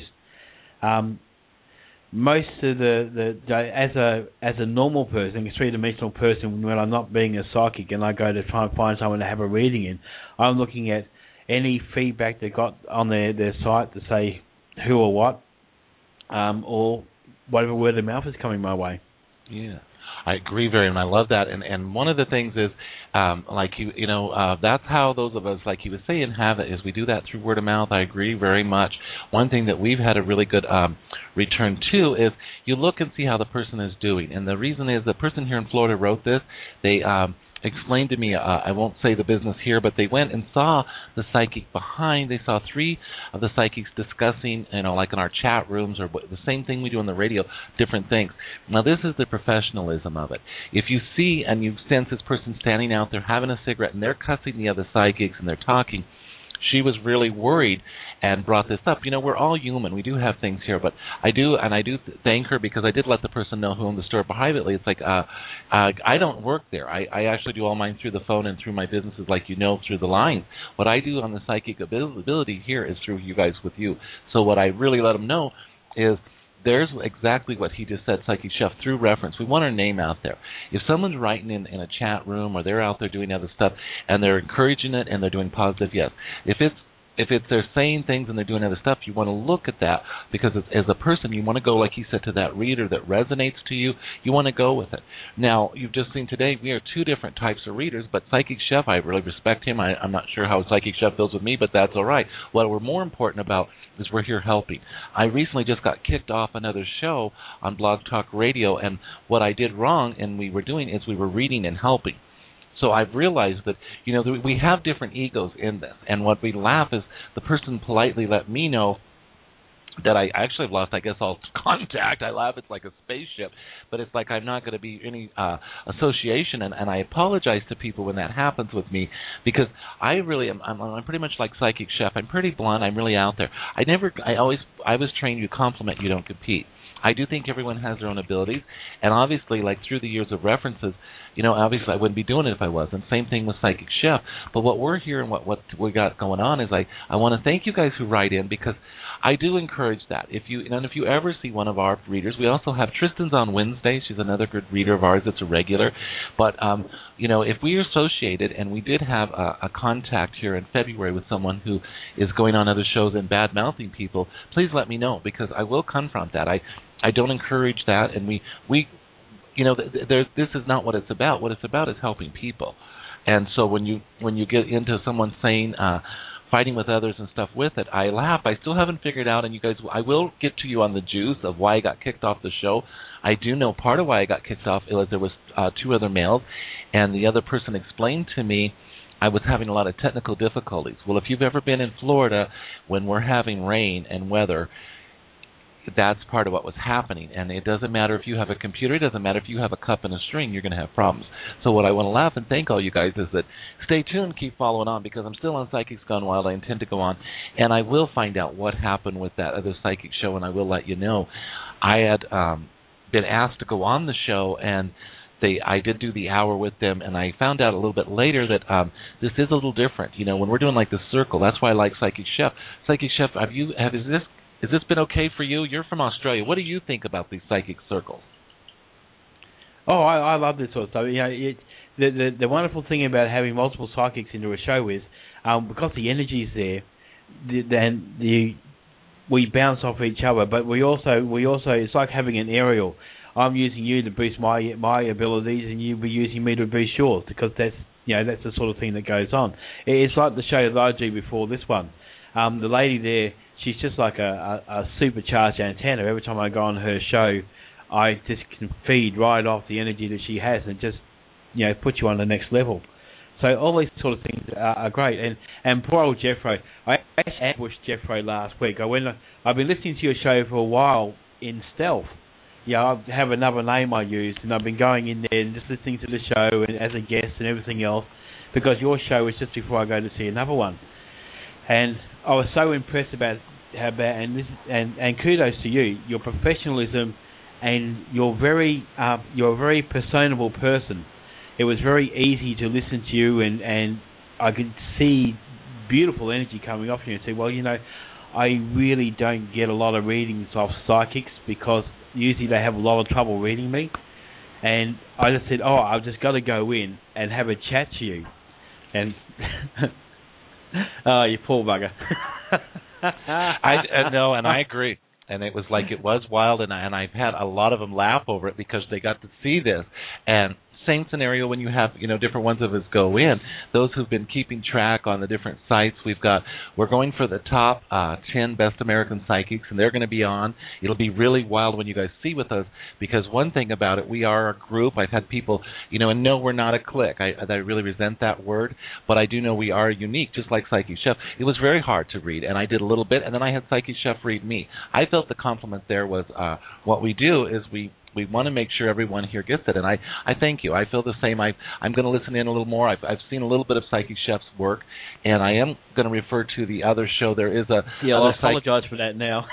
Most of as a normal person, a 3-dimensional person, when I'm not being a psychic and I go to try and find someone to have a reading in, I'm looking at any feedback they got on their site to say who or what, or whatever word of mouth is coming my way. Yeah, I agree very much. I love that. And one of the things is, that's how those of us, like he was saying, have it, is we do that through word of mouth. I agree very much. One thing that we've had a really good return to is you look and see how the person is doing. And the reason is the person here in Florida wrote this. They explained to me, I won't say the business here, but they went and saw the psychic behind. They saw 3 of the psychics discussing, like in our chat rooms, or the same thing we do on the radio, different things. Now, this is the professionalism of it. If you see and you sense this person standing out there having a cigarette and they're cussing the other psychics and they're talking, she was really worried and brought this up. We're all human. We do have things here, but I do thank her, because I did let the person know who owned the store privately. It's like, I don't work there. I actually do all mine through the phone and through my businesses, through the lines. What I do on the psychic ability here is through you guys with you. So what I really let them know is there's exactly what he just said, Psychic Chef, through reference. We want our name out there. If someone's writing in a chat room, or they're out there doing other stuff and they're encouraging it and they're doing positive, yes. If they're saying things and they're doing other stuff, you want to look at that, because as a person, you want to go, like he said, to that reader that resonates to you. You want to go with it. Now, you've just seen today, we are 2 different types of readers, but Psychic Chef, I really respect him. I'm not sure how Psychic Chef feels with me, but that's all right. What we're more important about is we're here helping. I recently just got kicked off another show on Blog Talk Radio, and what I did wrong and we were doing is we were reading and helping. So I've realized that, we have different egos in this. And what we laugh is the person politely let me know that I actually have lost, I guess, all contact. I laugh, it's like a spaceship. But it's like I'm not going to be any association. And I apologize to people when that happens with me, because I really am, I'm pretty much like Psychic Chef. I'm pretty blunt. I'm really out there. I was trained, you compliment, you don't compete. I do think everyone has their own abilities, and obviously, like through the years of references, obviously I wouldn't be doing it if I wasn't. Same thing with Psychic Chef. But what we're here and what we got going on is I want to thank you guys who write in, because I do encourage that. If you ever see one of our readers, we also have Tristan's on Wednesday. She's another good reader of ours that's a regular. But if we are associated, and we did have a contact here in February with someone who is going on other shows and bad-mouthing people, please let me know, because I will confront that. I don't encourage that, and we this is not what it's about. What it's about is helping people. And so when you get into someone saying fighting with others and stuff with it, I laugh. I still haven't figured out, and you guys, I will get to you on the juice of why I got kicked off the show. I do know part of why I got kicked off is there was 2 other males, and the other person explained to me I was having a lot of technical difficulties. Well, if you've ever been in Florida when we're having rain and weather, that's part of what was happening. And it doesn't matter if you have a computer, it doesn't matter if you have a cup and a string, you're going to have problems. So what I want to laugh and thank all you guys is that stay tuned, keep following on, because I'm still on Psychics Gone Wild. I intend to go on, and I will find out what happened with that other psychic show, and I will let you know. I had been asked to go on the show, and I did do the hour with them, and I found out a little bit later that this is a little different. When we're doing like the circle, that's why I like Psychic Chef. Psychic Chef, has this been okay for you? You're from Australia. What do you think about these psychic circles? Oh, I love this sort of stuff. The wonderful thing about having multiple psychics into a show is because the energy is there, we bounce off each other. But we also it's like having an aerial. I'm using you to boost my abilities, and you'll be using me to boost yours, because that's the sort of thing that goes on. It's like the show that I do before this one. The lady there, she's just like a supercharged antenna. Every time I go on her show, I just can feed right off the energy that she has, and just put you on the next level. So all these sort of things are great. And poor old Jeffro, I actually ambushed Jeffro last week. I've been listening to your show for a while in stealth. I have another name I use, and I've been going in there and just listening to the show and as a guest and everything else, because your show was just before I go to see another one. And I was so impressed about and kudos to you, your professionalism, and you're a very personable person. It was very easy to listen to you, and I could see beautiful energy coming off you, and say, well, I really don't get a lot of readings off psychics, because usually they have a lot of trouble reading me. And I just said, I've just got to go in and have a chat to you. And oh, you poor bugger. I know, and I agree. And it was wild, and I've had a lot of them laugh over it because they got to see this. And same scenario when you have different ones of us go in. Those who've been keeping track on the different sites, we're going for the top 10 best American psychics, and they're going to be on. It'll be really wild when you guys see with us, because one thing about it, we are a group. I've had people, and no, we're not a clique. I really resent that word, but I do know we are unique, just like Psychic Chef. It was very hard to read, and I did a little bit, and then I had Psychic Chef read me. I felt the compliment there was what we do is we want to make sure everyone here gets it, and I thank you. I feel the same. I'm going to listen in a little more. I've seen a little bit of Psychic Chef's work, and I am going to refer to the other show. There is a... Yeah, I'll apologize for that now.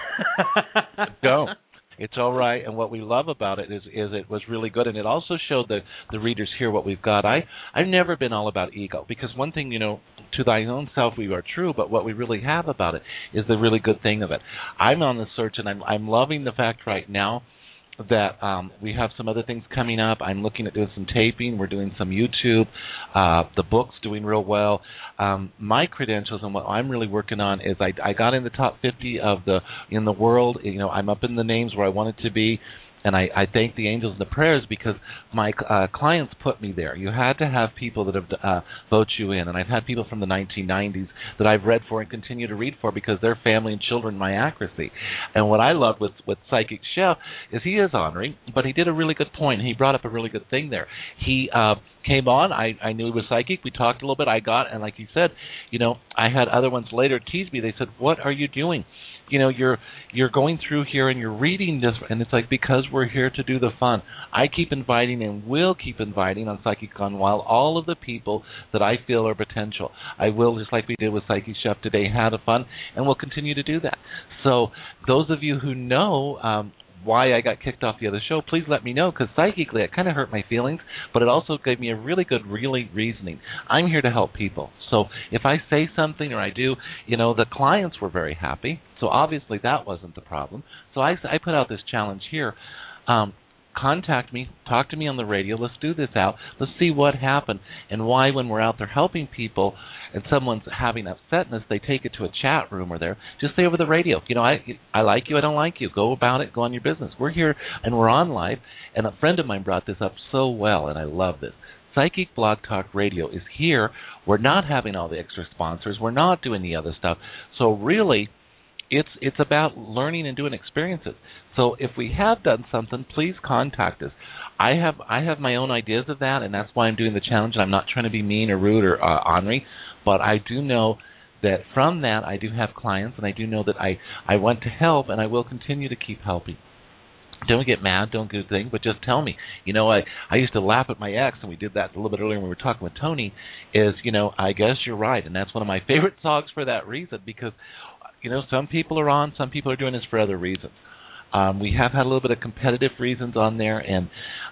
Don't. It's all right, and what we love about it is it was really good, and it also showed the readers here what we've got. I've never been all about ego, because one thing, to thy own self we are true, but what we really have about it is the really good thing of it. I'm on the search, and I'm loving the fact right now that we have some other things coming up. I'm looking at doing some taping. We're doing some YouTube. The book's doing real well. My credentials and what I'm really working on is I got in the top 50 in the world. I'm up in the names where I wanted to be. And I thank the angels and the prayers, because my clients put me there. You had to have people that have vote you in. And I've had people from the 1990s that I've read for and continue to read for, because their family and children, my accuracy. And what I love with Psychic Chef is he is honoring, but he did a really good point. He brought up a really good thing there. He came on. I knew he was psychic. We talked a little bit. And like he said, I had other ones later tease me. They said, what are you doing? You're going through here and you're reading this, and it's like, because we're here to do the fun. I keep inviting and will keep inviting on Psychic Gone Wild all of the people that I feel are potential. I will, just like we did with Psychic Chef today, had a fun, and we'll continue to do that. So those of you who know why I got kicked off the other show, please let me know, because psychically it kind of hurt my feelings, but it also gave me a really good reasoning. I'm here to help people. So if I say something or I do, the clients were very happy, so obviously that wasn't the problem. So I put out this challenge here. Contact me, talk to me on the radio, let's do this out, let's see what happened, and why when we're out there helping people and someone's having upsetness, they take it to a chat room or there. Just say over the radio, I like you, I don't like you, go about it, go on your business. We're here and we're on live, and a friend of mine brought this up so well, and I love this. Psychic Blog Talk Radio is here. We're not having all the extra sponsors, we're not doing the other stuff, so really it's about learning and doing experiences. So if we have done something, please contact us. I have my own ideas of that, and that's why I'm doing the challenge. And I'm not trying to be mean or rude or ornery, but I do know that from that I do have clients, and I do know that I want to help, and I will continue to keep helping. Don't get mad, don't do things, but just tell me. I used to laugh at my ex, and we did that a little bit earlier when we were talking with Tony, is, I guess you're right, and that's one of my favorite songs for that reason, because some people are on, some people are doing this for other reasons. We have had a little bit of competitive reasons on there, and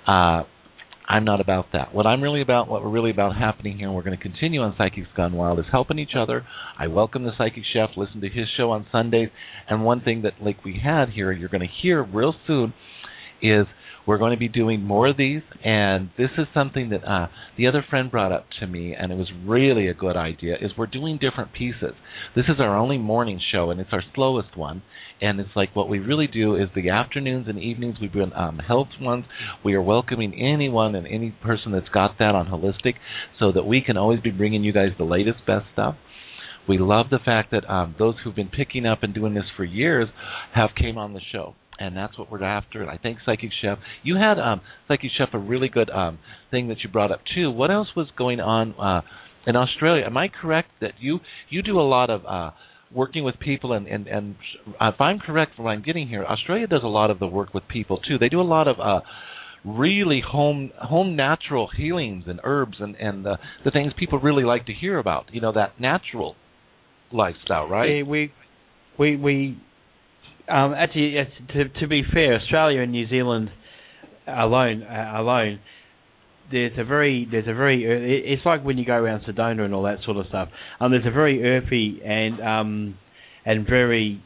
I'm not about that. What we're really about happening here, and we're going to continue on Psychics Gone Wild, is helping each other. I welcome the Psychic Chef, listen to his show on Sundays, and one thing that like we had here, you're going to hear real soon, is we're going to be doing more of these, and this is something that the other friend brought up to me, and it was really a good idea, is we're doing different pieces. This is our only morning show, and it's our slowest one, and it's like what we really do is the afternoons and evenings, we do health ones. We are welcoming anyone and any person that's got that on holistic, so that we can always be bringing you guys the latest, best stuff. We love the fact that those who've been picking up and doing this for years have came on the show. And that's what we're after. And I thank Psychic Chef. You had, Psychic Chef, a really good thing that you brought up, too. What else was going on in Australia? Am I correct that you do a lot of working with people? And if I'm correct from what I'm getting here, Australia does a lot of the work with people, too. They do a lot of really home natural healings and herbs and the things people really like to hear about, that natural lifestyle, right? Yeah, we actually, to be fair, Australia and New Zealand alone, there's a very, it's like when you go around Sedona and all that sort of stuff. There's a very earthy and very,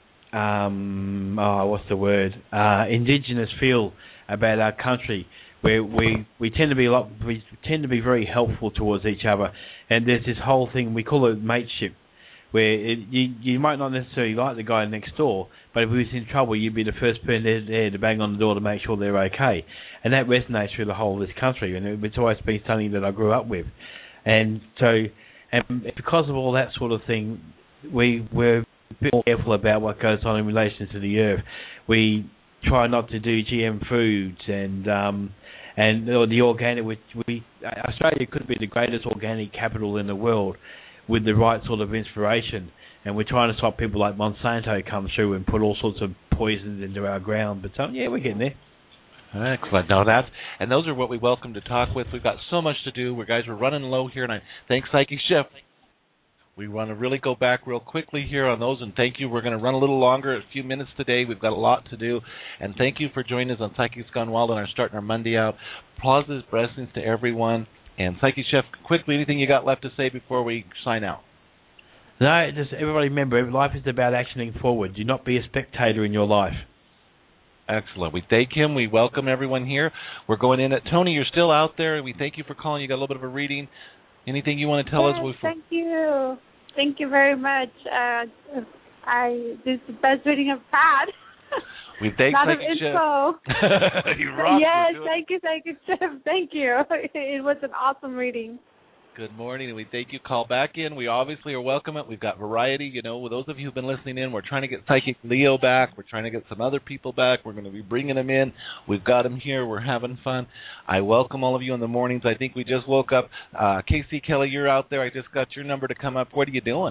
what's the word, indigenous feel about our country, where we tend to be very helpful towards each other, and there's this whole thing we call it mateship, where you might not necessarily like the guy next door, but if he was in trouble, you'd be the first person there to bang on the door to make sure they're okay. And that resonates through the whole of this country, and it's always been something that I grew up with. And because of all that sort of thing, we're a bit more careful about what goes on in relation to the earth. We try not to do GM foods and the organic. Australia could be the greatest organic capital in the world, with the right sort of inspiration, and we're trying to stop people like Monsanto come through and put all sorts of poisons into our ground. But we're getting there. Excellent. No, and those are what we welcome to talk with. We've got so much to do. We're running low here, and I thank Psychic Chef. We want to really go back real quickly here on those, and thank you. We're going to run a little longer, a few minutes today. We've got a lot to do, and thank you for joining us on Psychics Gone Wild and starting our Monday out. Positive blessings to everyone. And Psychic Chef, quickly, anything you got left to say before we sign out? No, just everybody remember, life is about actioning forward. Do not be a spectator in your life. Excellent. We thank him. We welcome everyone here. We're going in at Tony. You're still out there. We thank you for calling. You got a little bit of a reading. Anything you want to tell us? Thank you. Thank you very much. This is the best reading I've had. We thank Psychic Chef. You rock. Yes, thank you, Psychic Chef. Thank you. It was an awesome reading. Good morning, and we thank you. Call back in. We obviously are welcome it. We've got variety. With those of you who've been listening in, we're trying to get Psychic Leo back. We're trying to get some other people back. We're going to be bringing them in. We've got them here. We're having fun. I welcome all of you in the mornings. I think we just woke up. Casey Kelly, you're out there. I just got your number to come up. What are you doing?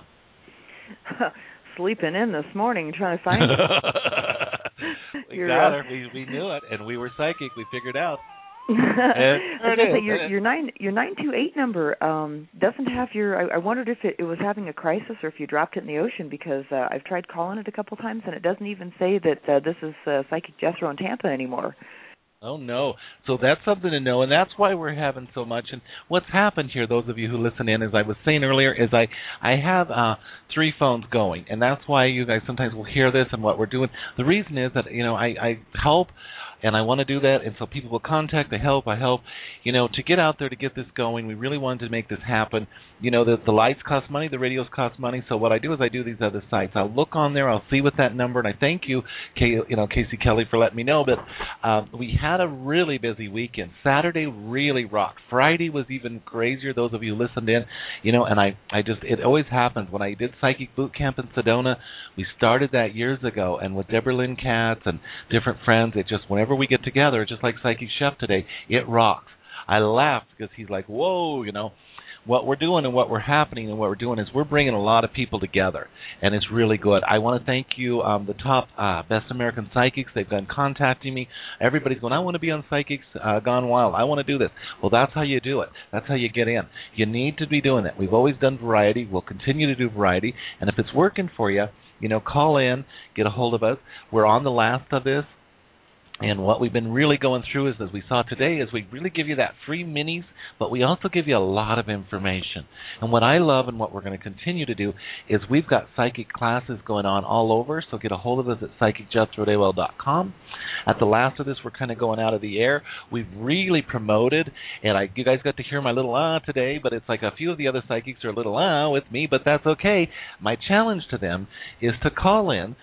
Sleeping in this morning, trying to find it. We got her. We knew it, and we were psychic. We figured out. Your 928 number doesn't have your. I wondered if it was having a crisis or if you dropped it in the ocean, because I've tried calling it a couple times and it doesn't even say that this is Psychic Jethro in Tampa anymore. Oh, no. So that's something to know, and that's why we're having so much. And what's happened here, those of you who listen in, as I was saying earlier, is I have 3 phones going, and that's why you guys sometimes will hear this and what we're doing. The reason is that, I help, and I want to do that, and so people will contact, I help. To get out there to get this going, we really wanted to make this happen. The lights cost money, the radios cost money, so what I do is I do these other sites. I'll look on there, I'll see what that number, and I thank you, Casey Kelly, for letting me know. But we had a really busy weekend. Saturday really rocked. Friday was even crazier, those of you who listened in, and it always happens. When I did Psychic Boot Camp in Sedona, we started that years ago, and with Deborah Lynn Katz and different friends, it just, whenever we get together, just like Psychic Chef today, it rocks. I laughed because he's like, whoa, what we're doing and what we're happening and what we're doing is we're bringing a lot of people together, and it's really good. I want to thank you, the top Best American Psychics. They've been contacting me. Everybody's going, I want to be on Psychics Gone Wild. I want to do this. Well, that's how you do it. That's how you get in. You need to be doing it. We've always done variety. We'll continue to do variety, and if it's working for you, call in, get a hold of us. We're on the last of this. And what we've been really going through is, as we saw today, is we really give you that free minis, but we also give you a lot of information. And what I love and what we're going to continue to do is we've got psychic classes going on all over, so get a hold of us at psychicjethrodaywell.com. At the last of this, we're kind of going out of the air. We've really promoted, and you guys got to hear my little today, but it's like a few of the other psychics are a little with me, but that's okay. My challenge to them is to call in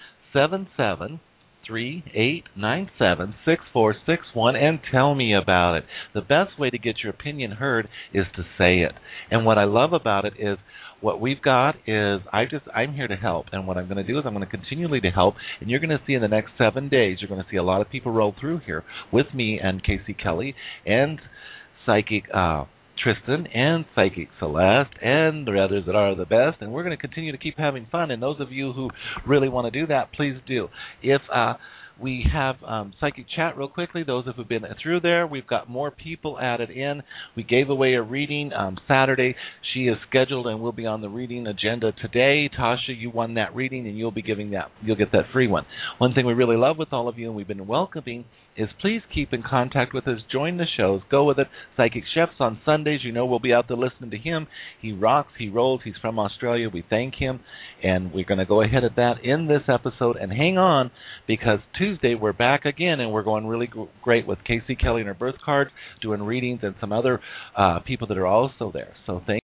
773-897-6461 and tell me about it. The best way to get your opinion heard is to say it. And what I love about it is what we've got is I'm here to help. And what I'm going to do is I'm going to continually to help. And you're going to see in the next 7 days, you're going to see a lot of people roll through here with me and Casey Kelly and Psychic Tristan and Psychic Celeste and the others that are the best, and we're going to continue to keep having fun. And those of you who really want to do that, please do. If we have Psychic Chat real quickly, those who have been through there, we've got more people added in. We gave away a reading Saturday. She is scheduled and will be on the reading agenda today. Tasha, you won that reading, and you'll get that free one. One thing we really love with all of you, and we've been welcoming, is please keep in contact with us. Join the shows. Go with it. Psychic Chefs on Sundays. We'll be out there listening to him. He rocks. He rolls. He's from Australia. We thank him. And we're going to go ahead at that in this episode. And hang on, because Tuesday we're back again, and we're going really great with Casey Kelly and her birth cards, doing readings, and some other people that are also there. So thank